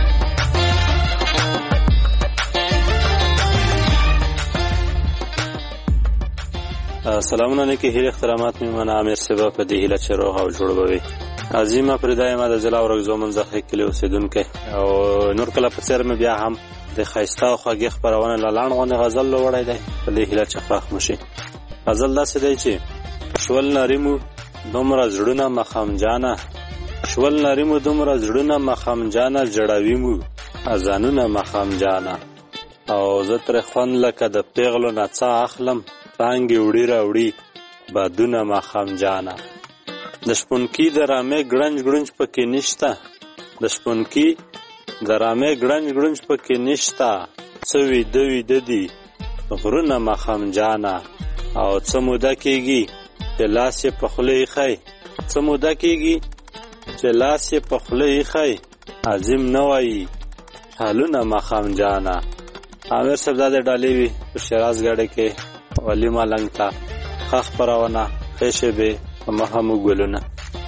S18: سلامونه نیکی هیل اخترامات میمانه امیر سبا په دې هیله چې روغ او جوړ بوي. عظیمه پردای ما د ضلع ورغزو منځخه کلی اوسیدونکو او نور کله په سر مې بیا هم د خایسته او خوږه خبرونه لاله غونه غزل لوړای دی په دې هیله چې فاخ مشي. غزل داسې دی چې شول نریمو دومره زړونه مخام جانا شول نریمو دومره زړونه مخام جانا جړاویمو اذانونه مخام جانا او زه تر خوان لکه د پیغلو نڅا اخلم پانګي وړي راوړي بادونه مخام جانا. د شپونکی درامه ګړنج ګړنج پکې نشتا د شپونکی درامه ګړنج ګړنج پکې نشتا څوي دوی ددي غرونه مخام جانا. او څه موده کېږي چې لاس یې په خوله ایښی څه موده کېږي چې لاس یې په خوله ایښی عظیم نه وایي حالونه مخام جانا. امیر صاحب دا د ډالۍ وي په شیراز ګاډۍ کې ولی مالنګ ته ښه خپرونه ښې شېبې په مخه مو ګلونه.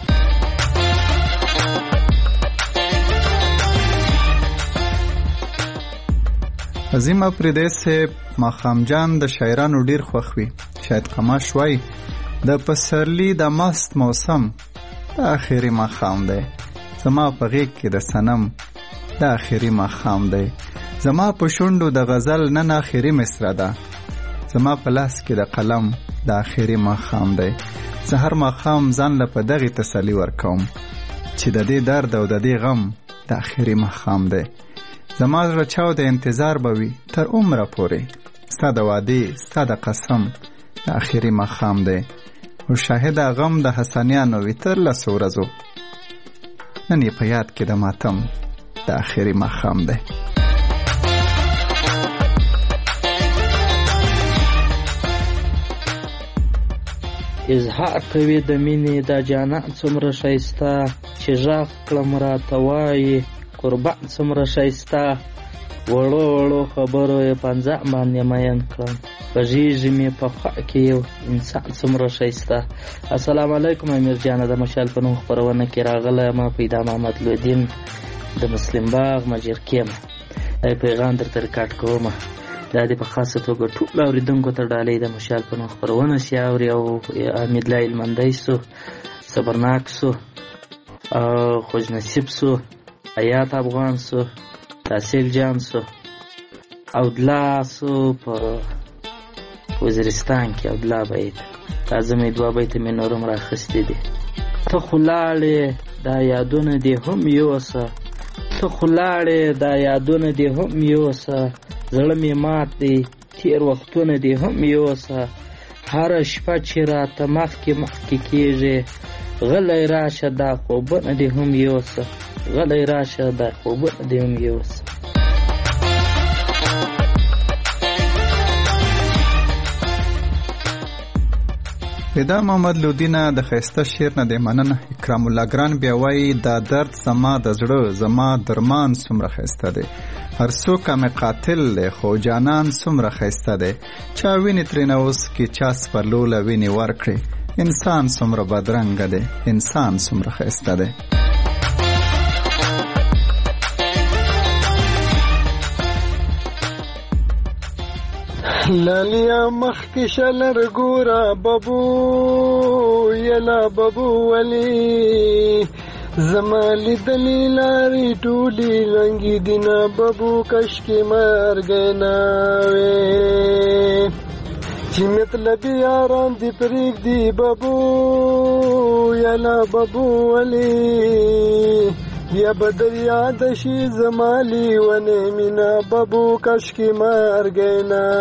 S6: عظیم افریدی صاحب ماښام جان د شاعرانو ډیر خوښ وي. شاید قماش وای د پسرلی د مست موسم د اخیری ماښام دی زما په غیږ کې د صنم د اخیری ماښام دی زما په شونډو د غزل نن اخیری مصرع ده زما په لاس کې د قلم د اخیری ماښام دی. زه هر ماښام ځان له په دغې تسلي ورکوم چې د دې درد او د دې غم د اخیری ماښام دی. زما زړه چاو د انتظار به وي تر عمره پورې ستا د وعدې ستا د قسم د اخیری ماښام دی. او شاهد غم د حسنیانو وي تر لسو ورځو نن یې په یاد کې د ماتم د اخیری ماښام دی.
S19: اظهار کوي د مینې دا جانان څومره ښایسته چې غږ کړم راته وایي قربان څومره ښایسته وړو وړو خبرو یې پنځه باندې مین کړم غږیږي مې په خوا کې یو انسان څومره ښایسته. السلام علیکم امیر جانه د مشال په نوم خپرونه کې راغلی ما پیدا محمد لودین د مسلم باغ مجرکیم پیغام درته ریکارډ کوم. دا دې په خاصه توګه ټول اوریدونکو ته ډالۍ د مشال په نوم خپرونه سي اوري او امید لا علمندای سو صبرناک سو خوش نصیب سو حیات افغان سو، تحصیل جان سو، عبدالله سو په وزیرستان کې عبدالله بیت. دا زمې دوه بیته مې نورم راخیستې دي. ته خو لاړې دا یادونه دې هم یوسه، ته خو لاړې دا یادونه دې هم یوسه، زړه مې مات دی تیر وختونه دې هم یوسه، هره شپه چې راته مخکې کېږي غلی راشه دا خوبونه دې هم یوسه، غلی راشه دا خوبونه دې هم یوسه.
S6: پیدا محمد لودینه د ښایسته شعر نه دی مننه. اکرام الله ګران بیا وایي دا درد زما د زړه زما درمان څومره ښایسته دی، هر څوک مې قاتل دی خو جانان څومره ښایسته دی، چا وینې ترېنه اوس کې چا سپرلوله وینې ورکړې، انسان څومره بدرنګه دی، انسان څومره ښایسته دی.
S20: لالیا مخ کې شلر ګورا ببو یلا ببو ولی زما لیدلی لارې ټولې رنګې دینا ببو کش کې مرګ ناوې چې مطلب یاران دی پریک دی ببو یلا ببو ولی بیا بدر یاد شي زمالی ونه مینا ببو کش کی مرګ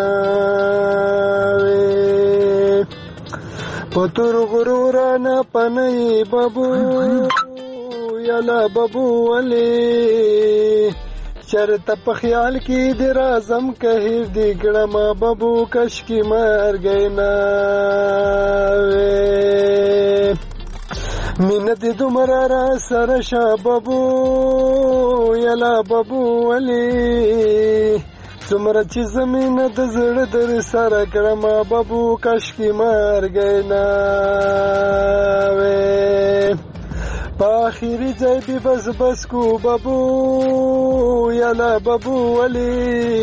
S20: ناوې پتور غرور نه پنای ببو یلا ببو ولی چرته په خیال کې د رازم کهیر دی ګړم ببو کش کی مرګ ناوې مینه دې دومره را سره شه ببو یلا ببو ولی څومره چې زمینه د زړه در سره کړم ببو کش کی مرګ ناوې په آخري ځای بې بس بس کو ببو یلا ببو ولی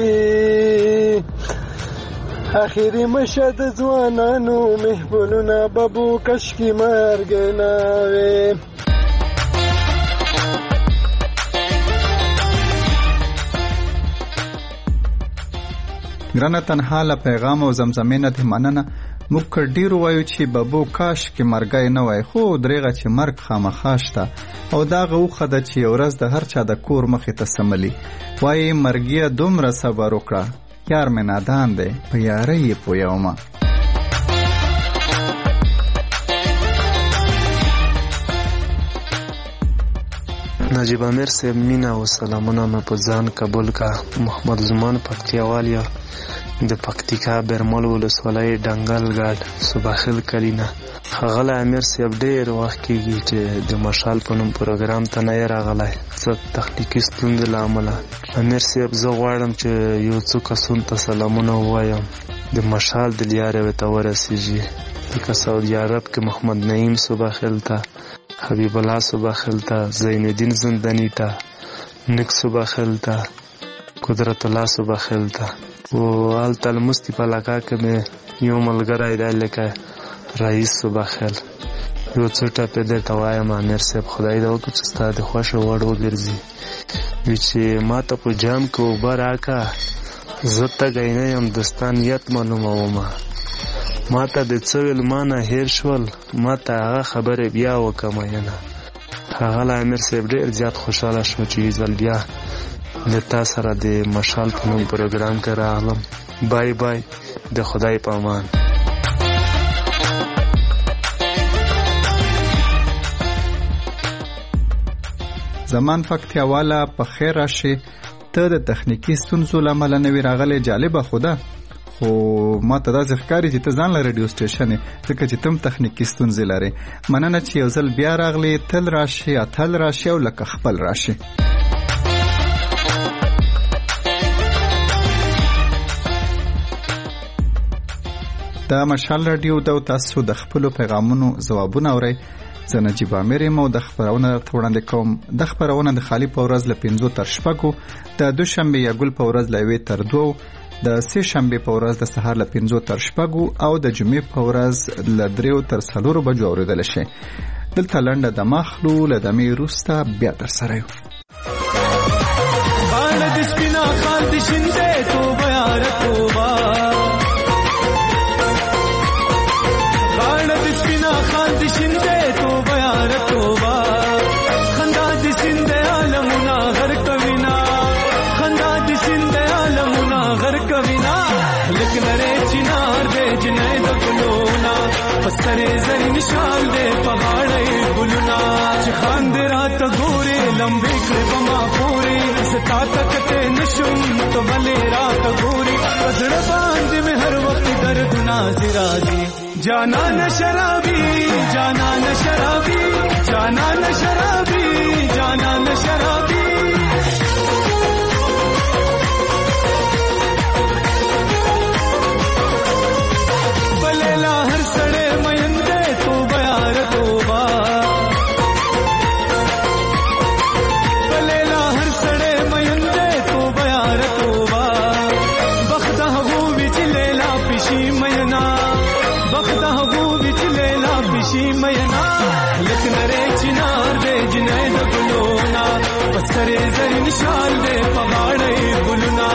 S20: آخری مشه د ځوانانو محفلونه ببو کش کی مرګ ناوې.
S6: ګرانه تنها له پیغام او زمزمې نه دې مننه. موږ که ډېر وایو چې ببو کاش کې مرګی نه وای، خو درېغه چې مرګ خامخا شته او دا غوښه ده چې یو ورځ د هر چا د کور مخې ته سملي. وایي مرګیه دومره صبر وکړه یار مې نادان دی په یارۍ یې پویومه.
S21: نجیب امیر صاحب مینا و سلامونه مې په ځان قبول کا. محمد زمان پکتیاوال یا د پکتیکا برمل ولسوالۍ ډنګل ګاډ صباخیل کلینه. ښاغلی امیر صاحب ډېر وخت کېږي چې د مشال په نوم پروګرام ته نه یې راغلی، څه تخنیکي ستونزې له امله. امیر صاحب زه غواړم چې یو څو کسونو ته سلامونه ووایم د مشال د لیارې ورته ورسېږي، لکه سعودي عرب کې محمد نعیم صباخیل ته، حبیب الله صباخیل ته، زین الدین زندانی ته، نک صباخیل ته، قدرت الله صباخیل ته. او هلته المستی په علاقه کې مې یو ملګری دی لکه رئیس صباخیل. یو څو ټپې درته وایم امیر صاحب، خدای دې وکړي چې ستا د خوښې وړ وګرځي. وی چې ما ته په جام کې اوبه راکړه، زه تږی نه یم د ستا نیت معلومومه. ما ته د څه ویل ما نه هېر شول، ما ته هغه خبرې بیا وکړه مینه. ښاغلی امیر صاحب ډېر زیات خوشحاله شو چې یو ځل بیا د تا سره د مشال په نوم پروګرام کې راغلم. بای بای، د خدای په امان.
S6: زمان فکتیاواله په خیر راشي. ته د تخنیکي ستونزو له امله نه وې راغلی، جالبه خو ده، خو ما ته داسې ښکاري چې ته ځان له ریډیو سټیشن یې، ځکه چې ته هم تخنیکي ستونزې لرې. مننه چې یو ځل بیا راغلی، تل راشي اتل راشي او لکه خپل راشي. دا مشال رادیو ده او تاسو د خپلو پیغامونو ځوابونه اورئ. زه نجیب امیر یم او د خپرونه درته وړاندې کوم. د خپرونه د خالي په ورځ له 5 تر 6، د دوشنبې یا ګل په ورځ له 1 تر 2، د سه شنبې په ورځ د سهار له 5 تر 6 او د جمعې په ورځ له 3 تر 4 بجو اوریدل شي. دلته لنډه د مخلو له دمې وروسته بیا در سره یو.
S3: شینده توبه یار توبه غاړه د سپینا خان د شینده توبه یار توبه خندا د سینده عالمونه غر کوینا خندا د سینده عالمونه غر کوینا لیکن ره چنار دې جنې د ګلونا پسره زری نشال دې پغاړې ګلونا چې خان دې رات ګوري لمبي کړه ما پوري ستا تکته نشم تو بلې رات ګوري پزړ باندې مې هر وخت درد نازي راځي جانا ن شرابي جانا ن شرابي جانا ن شرابي جانا ن شرابي بللا هر سړې مینده توبه یار توبه بللا هر سړې مینده توبه یار توبه بخت هغو وچ لیلا پشي مینا بخت هغو وچ لیلا پشي مینا لیکن ره چنار دې جنې د ګلونا پسره زری نشال دې پغاړې ګلونا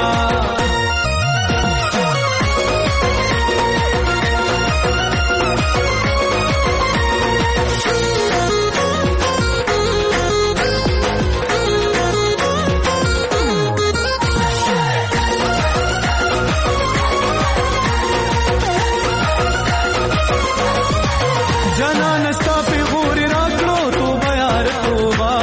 S3: جانا نستا پی غوری راکلو توبه یار توبه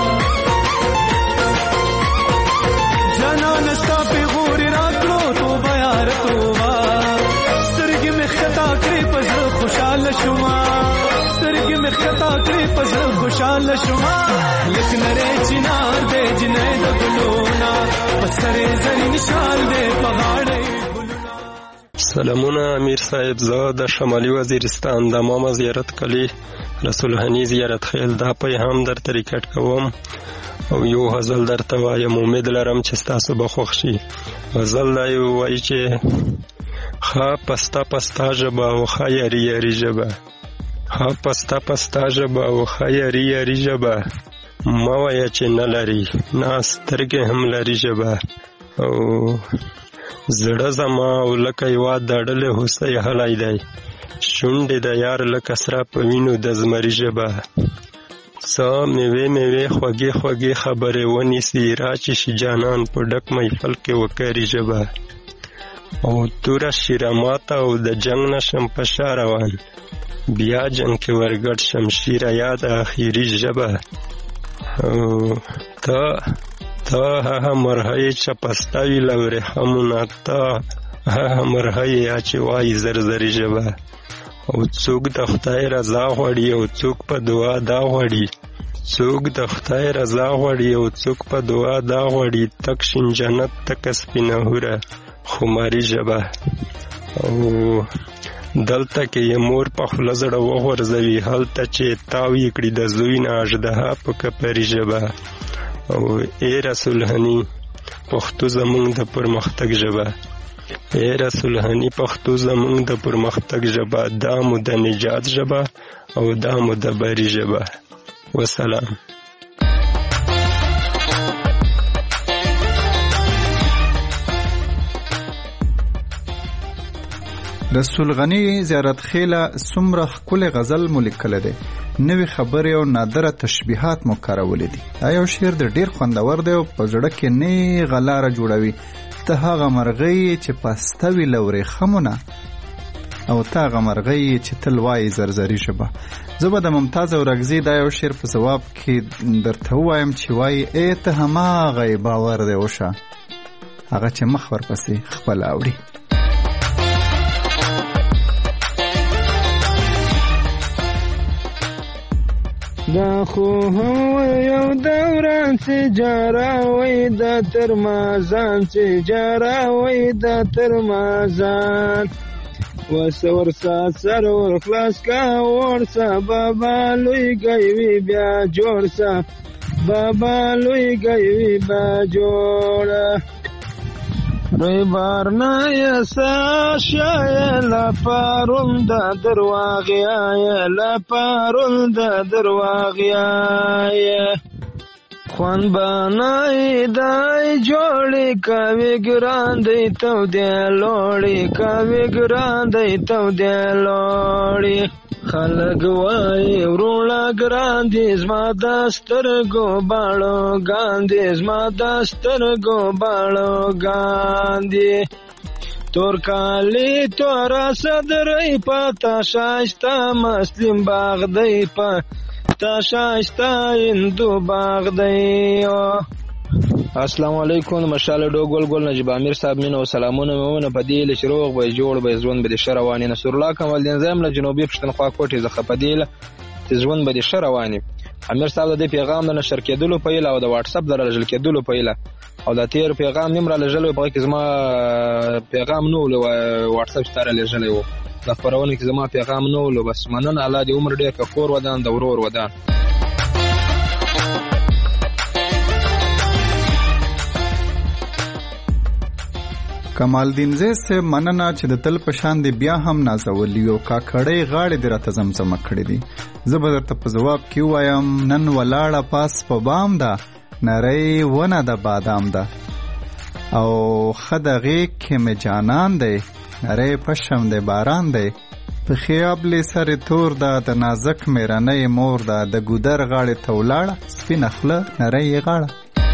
S3: جانا نستا پی غوری راکلو توبه یار توبه سترګې مې خطا کړې پزړه خوشاله شوما سترګې مې خطا کړې پزړه خوشاله شوما لیکن ره چنار دې جنې د ګلونا پسره زری نشال دې پغاړې
S22: سلامونه امیر صاحب، زه د شمالي وزیرستان د ماما زیارت کلی رسول هنی زیارت خیل دا پیغام درته ریکارډ کوم او یو غزل درته وایم، امید لرم چې ستاسو به خوښ شي. غزل دا وایي چې ښه پسته پسته ژبه او ښه یاري یاري ژبه، ښه پسته پسته ژبه او ښه یاري یاري ژبه، مه وایه چې نه لري، نه سترګې هم لري ژبه. او زړه زما او لکه یوه دړلې هوسۍ هلی دی، شونډې د یار لکه سره په وینو د زمري ژبه. څه میوې میوې خوږې خوږې خبرې ونیسي، راچې شي جانان په ډک محفل کې وکري ژبه. او توره شیره ماته او د جنگ نشم په شا روان، بیا جنگ کې ورګډ شم شیره یاد اخیري ژبه. او ته هغه مرغۍ چې پسته وي له ورېښمونه، ته هغه مرغۍ چې وایي زرزري ژبه. او څوک د خدای رضا غواړي او څوک په دعا دا غواړي، څوک د خدای رضا غواړي او څوک په دعا دا غواړي، تک شین جنت تک سپینه هوره خماري ژبه. او دلته کې یې مور په خوله زړه وغورځوي، هلته چې تاو یې کړي د زوی نه اژدها په کپري ژبه. او ای رسول هنی پښتو زمونږ د پرمختګ ژبه، ای رسول هنی پښتو زمونږ د پرمختګ ژبه، دا مو د نجات ژبه او دا مو د بری ژبه. وسلام.
S6: رسول غنی زیارت خیله څومره ښکلی غزل مو لیکلی دی، نوې خبرې او نادره تشبیهات مو کارولی دي. دا یو شعر د ډېر خوندور دی او په زړه کې نیغه لاره جوړوي. ته هغه مرغۍ چې پسته وي له ورېښمونه، او ته هغه مرغۍ چې تل وایي زرزري ژبه. زه به د ممتاز اورکزي دا یو شعر په ځواب کې درته ووایم چې وایي ای ته هماغه یې باور دی اوشه، هغه چې مخ ورپسې خپله اوړي.
S23: دا خو هم یو دوران چې جاراوی دا تر مازان چې جاراوی دا تر مازان وسور سر ور خلاص کا ورسا بابا لوی گئی بیا جوړ سا بابا لوی گئی بیا جوړ روی بارنا یسا شای لپارون دا درواغی آئی لپارون دا درواغی آئی خوان بنای دای جوړی کوي ګران دی تو دی لوړی کوي ګران دی تو دی لوړی خلک وای ورونه ګران دي زما د سترګو باڼو ګاندي زما د سترګو باڼو ګاندي تور کالی تور صدرې پتا شایسته مسلم باغ دی پتا شایسته هندو باغ دی. السلام علیکم مشال ډوګل ګل نجیب امیر صاحب مینه او سلامونه مونه پدیل شروغ به جوړ به ژوند به شروانی نصر الله کمال دین زم له جنوبي پښتونخوا کوټه زخه پدیل ژوند به شروانی امیر صاحب د پیغام د نشر کېدلو په اله او د واتس اپ درلږل کېدلو په اله او د تیر پیغام نمبر لږل په کې زما پیغام نو له واتس اپ ستاره لږل وو د خبرونه کې زما پیغام نو له بس مننه الله دې عمر ډیر کفور ودان د ورور ودان.
S6: کمال دین زه سه مننه چې د تل پشان دی بیا هم نازولیو کا کړې غاړې درته زمزمه کړې دي. زه به درته په جواب کې وایم نن ولاړه پاس په بام ده نری ونه د بادام ده او خدغه کې مې جانان دی نری پشم دی باران دی په خیاب لې سره تور ده د نازک میرانې مور ده د ګودر غاړې ته ولاړه سپینه خله نری غاړه.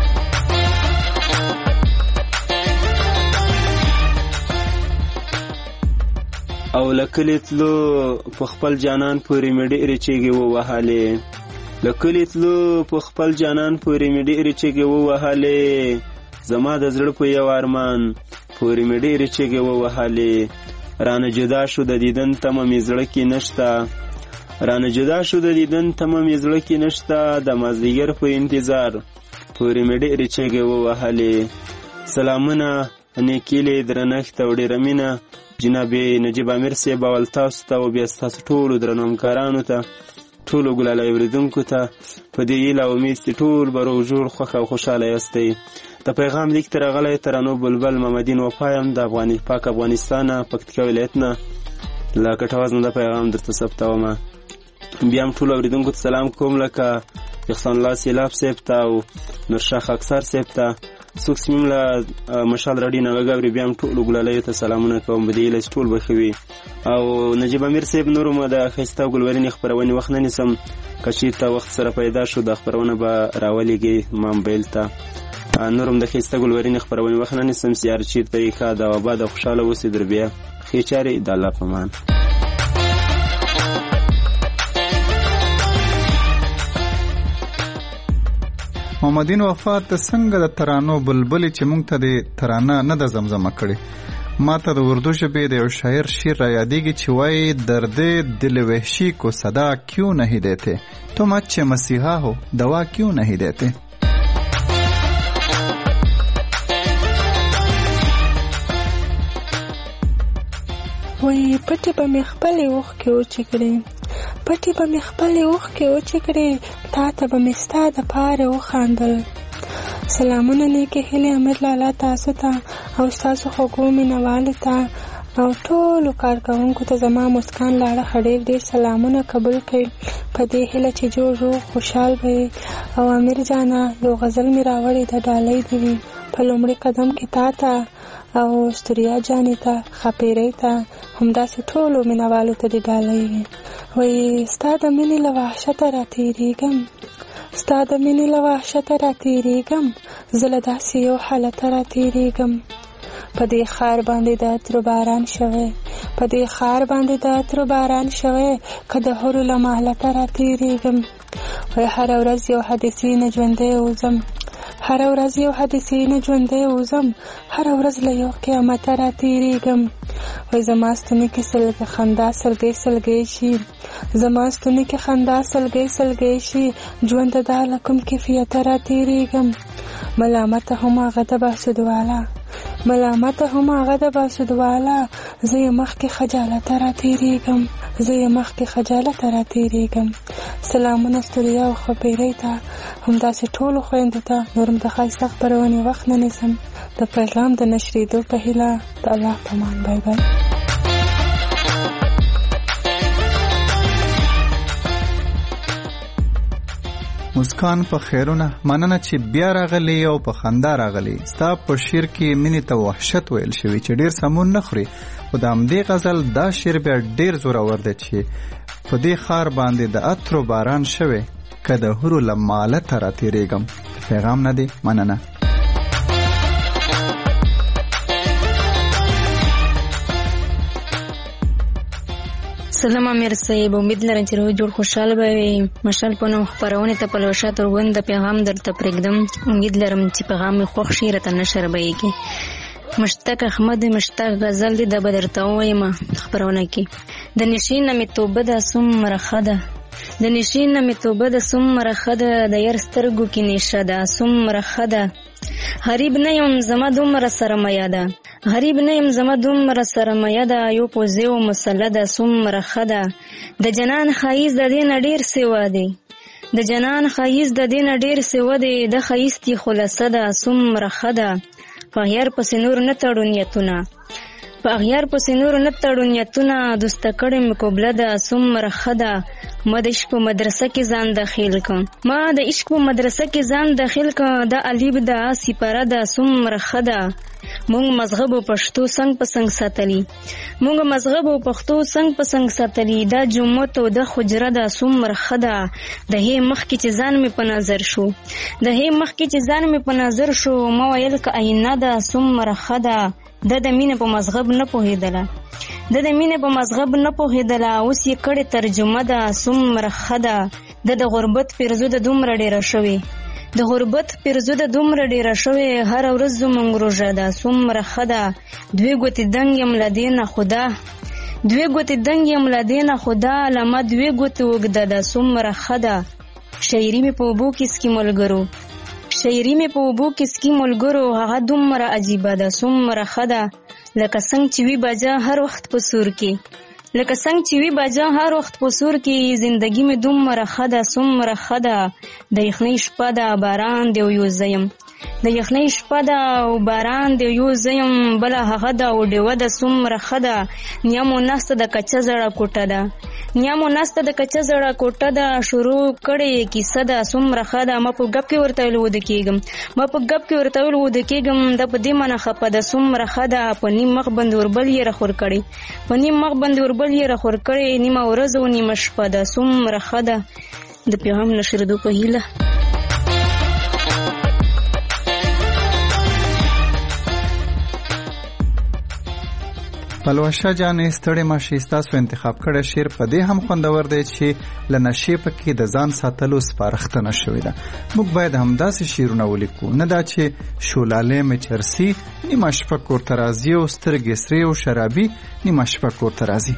S1: او لکلی تلو په خپل جانان پورې مې ډېرې چیغې ووهلې لکلی تلو په خپل جانان پورې مې ډېرې چیغې ووهلې زما د زړه په یو ارمان پورې مې ډېرې چیغې ووهلې رانه جدا شو د دیدن تمه مې زړه کې نشته رانه جدا شو د دیدن تمه مې زړه کې نشته د مازدیګر په انتظار پورې مې ډېرې چیغې ووهلې. سلامونه نیکیلې درنښت او ډېره مینه جناب نجیب امیر صاحب اول تاسو ته او بیا ستاسو ټولو درنو همکارانو ته ټولو ګلالۍ اورېدونکو ته په دې هیله امید چې ټول به روغ جوړ خوښ او خوشحاله یاستئ. د پیغام لیک ته راغلی ترانو بلبل محمدین وفایم د پاک افغانستانه پکتیکا ولایت نه له کټواز نه د پیغام درته ثبتومه. بیا هم ټولو اورېدونکو ته سلام کوم لکه احسان الله سیلاب صاحب ته او نورشاه خاکسار صاحب ته څوک چې موږ له مشال راډیو نه وګوري بیا هم ټولو ګلالیو ته سلامونه کوم په دې هیله چې ټول به ښه وي. او نجیب امیر صاحب نور مو د ښایسته ګلورینې خپرونې وخت نه نیسم که چېرته وخت سره پیدا شو دا خپرونه به راولېږي ما موبایل ته نور هم د ښایسته ګلورینې خپرونې وخت نه نیسم چې هر چېرته یې ښه او آباد او خوشحاله اوسئ در بیا ښې چارې د الله په امان.
S6: محمدین وفات څنګه د ترانو بلبلی چې مونږ ته د ترانه نه د زمزمه کړي ما ته د اردو ژبې د یو شاعر شعر را یادېږي چې وایي درد دل وحشی کو صدا کیوں نہیں دیتے تم اچھے مسیحا ہو دوا کیوں نہیں دیتے.
S2: وایي پټې به مې خپلې اوښکې وچکړې پټې به مې خپلې اوښکې وچکړې تا ته به مې ستا دپاره وخاندل. سلامونه نیکې هیلې امیر لالا تاسو ته او ستاسو خوږو مینهوالو ته او ټولو کارکوونکو ته زما مسکان لاړه ډېر ډېر سلامونه قبول کړئ په دې هیله چې جوړ روغ خوشحال به او امیر جانا یو غزل مې راوړې ده ډالۍ دې وي په لومړي قدم کې تا ته او ستوریا جانې ته ښاپیرۍ ته همداسې ټولو مینهوالو ته دې ډالۍ وي. وایي ستا د مینې له وحشته راتېرېږم ستا د مینې له وحشته راتېرېږم زه له داسې یو حالته راتېرېږم په دې ښار باندې د عطرو باران شوی په دې ښار باندې د عطرو باران شوی که د حورو له محلته راتېرېږم. وایي هره ورځ یو حادثې نه ژوندی وځم هره ورځ یو حادثې نه ژوندی وځم هره ورځ له یو قیامته راتېرېږم. وایي زما ستوني کې سلګۍ خندا سلګۍ سلګۍ شي زما ستوني کې خندا سلګۍ سلګۍ شي ژوند دا له کوم کیفیته راتېرېږم. ملامته هم هغه د باسودواله ملامته هم هغه د باسودواله زه یې مخکې خجالته راتېرېږم زه یې مخکې خجالته راتېرېږم. سلامونه ستوریا او خپیرۍ ته همداسې ټولو خویندو ته نور هم د ښایسته خپرونې وخت نه نیسم د پیغام د نشرېدو په هیله د الله په امان. بای بای.
S6: مسکان په خیرونه مننه چې بیا راغلی او په خندا راغلی. ستا په شعر کې مینې ته وحشت ویل شوی چې ډیر سمون نه خوري، خو د همدې غزل دا شعر بیا ډیر زورور دی چې په دې ښار باندې د عطرو باران شوی که د هورو له مالته راتېرېږم. پیغام نه دی. مننه.
S4: سلام امیر صاحب، امید لرم چې روح جوړ خوشحاله به وي. مشال په نوم خپرونې ته پلوشه ترغون د پیغام درته پرېږدم. امید لرم چې پیغام مې خوښ شي، راته نشر به یې کې. مشتاق احمد مشتاق غزل دی، دا به درته ووایم خپرونه کې. د نشې نه مې توبه ده څومره ښه ده، د نشې نه مې توبه ده څومره ښه ده، د یار سترګو کې نشه ده څومره ښه ده. غریب نه یم زما دومره سرمایه ده، غریب نه یم زما دومره سرمایه ده، یو پوزې و مسله ده څومره ښه ده. د جنان ښایست د دې نه ډېر سوه دی، د جنان ښایست د دې نه ډېر سوه دی، د ښایست یې خلاصه ده څومره ښه ده. په اغیار پسې نور نه تړو نیتونه، په اغیار پسې نور نه تړو نیتونه، دوسته کړې مې قبله ده څومره ښه ده. ما د عشق په مدرسه کې ځان داخل کړم، ما د عشق په مدرسه کې ځان داخل کړم، د الف د سپاره ده څومره ښه ده. مونږ مذهب او پښتو څنګ په څنګ ساتلی، مونږ مذهب او پښتو څنګ په څنګ ساتلی، دا جمعه او د حجره ده څومره ښه ده. د هې مخکې چې ځان مې په نظر شو، د هې مخکې چې ځان مې په نظر شو، ما ویل که آینه ده څومره ښه ده. د مینې په مذهب نه پوهېدله، د مینې په مذهب نه پوهېدله، اوس یې کړې ترجمه ده څومره ښه ده. د غربت پیرزو د دومره ډېره شوې، د غربت پیرزو د دومره ډېره شوې، هره ورځ زموږ روژه ده څومره ښه ده. دوې ګوتې دنګ یم له دې نه خدا، دوې ګوتې دنګ یم له دې نه خدا، له ما دوې ګوتې اوږده ده څومره ښه ده. شاعري مې په اوبو کې سکي ملګرو، شاعري مې په اوبو کې سکي ملګرو، هغه دومره عجیبه ده څومره ښه ده. لکه څنګه چې وي باجا هر وخت په سور کې، لکه څنګه چې وي باجا هر وخت په سور کې، زندگی مې دومره ښه ده څومره ښه ده. د یخنۍ شپه ده باران دی او یو زیم، د یخنۍ شپه ده او باران دی یو زیم، بله هغه ده او ډیوه ده څومره ښه ده. نیامو ناسته د کچه زړه کوټه ده، نیامو ناسته د کچه زړه کوټه ده، شروع کړې کیسه ده څومره ښه ده. ما په ګپ کې ورته ویل وده کېږم، ما په ګپ کې ورته ویل وده کېږم، دا په دې معنی خفه ده څومره ښه ده. په نیم مخ باندې وربل یې راخور کړی، په نیم مخ باندې وربل یې راخور کړی، نیمه ورځ او نیمه شپه ده څومره ښه ده. د پیغام نشریدو په هیله.
S6: پلوشه جانې ستړې ماشي، ستاسو انتخاب کړی شعر په دې هم خوندور دی چې له نشې پکې د ځان ساتلو سپارښتنه شوې ده. موږ باید همداسې شعرونه ولیکو، نه دا چې شولالې مې چرسي نیمه شپه کور ته راځي او سترګې سرې او شرابي نیمه شپه کور ته راځي.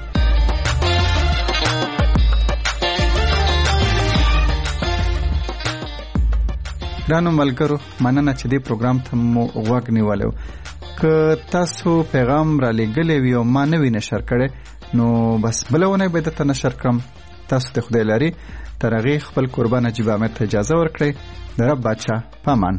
S6: ګرانو ملګرو، مننه چې دې پروګرام ته مو غوږ نیولی. که تاسو پیغام را لېږلی وي او ما نه وي نشر کړی، نو بس بله اونۍ به درته نشر کړم. تاسو ته خدای لري. تر هغې خپل کوربه نجیب احمد ته اجازه ورکړئ. د رب بادشاه په امان.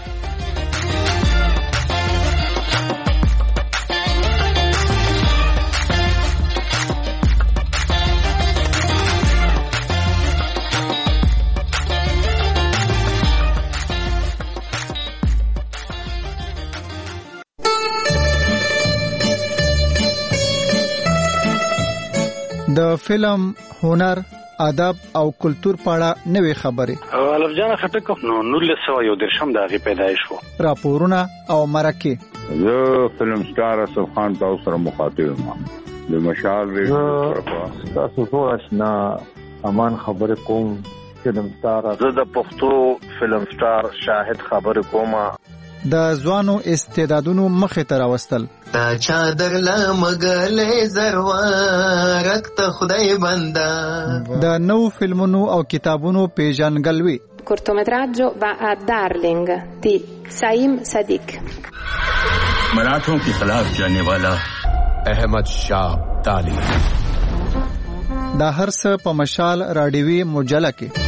S6: د فلم، هنر، ادب او کلتور په اړه نوې خبرې.
S5: الف جان خټک نو 1913 د هغې پیدایش و.
S6: راپورونه او مرکې.
S7: زه فلم سټار اسف خان تاسو سره مخاطب یم. د مشال تاسو ټول آشنا امان خبرې کوم. فلم سټار
S5: زه د پښتو فلم سټار شاهد خبرې کوم.
S6: د ځوانو استعدادونو مخې ته راوستل.
S24: تا چادر لمګلې زروارت ته خدای بندا.
S6: د نو فلمونو او کتابونو پیژنګلوي.
S25: cortometraggio va a Darling di Saim Sadiq.
S26: मराठों के खिलाफ जाने वाला अहमद शाह ताली.
S6: دا هر څه په مشال راډیوي مجله کې.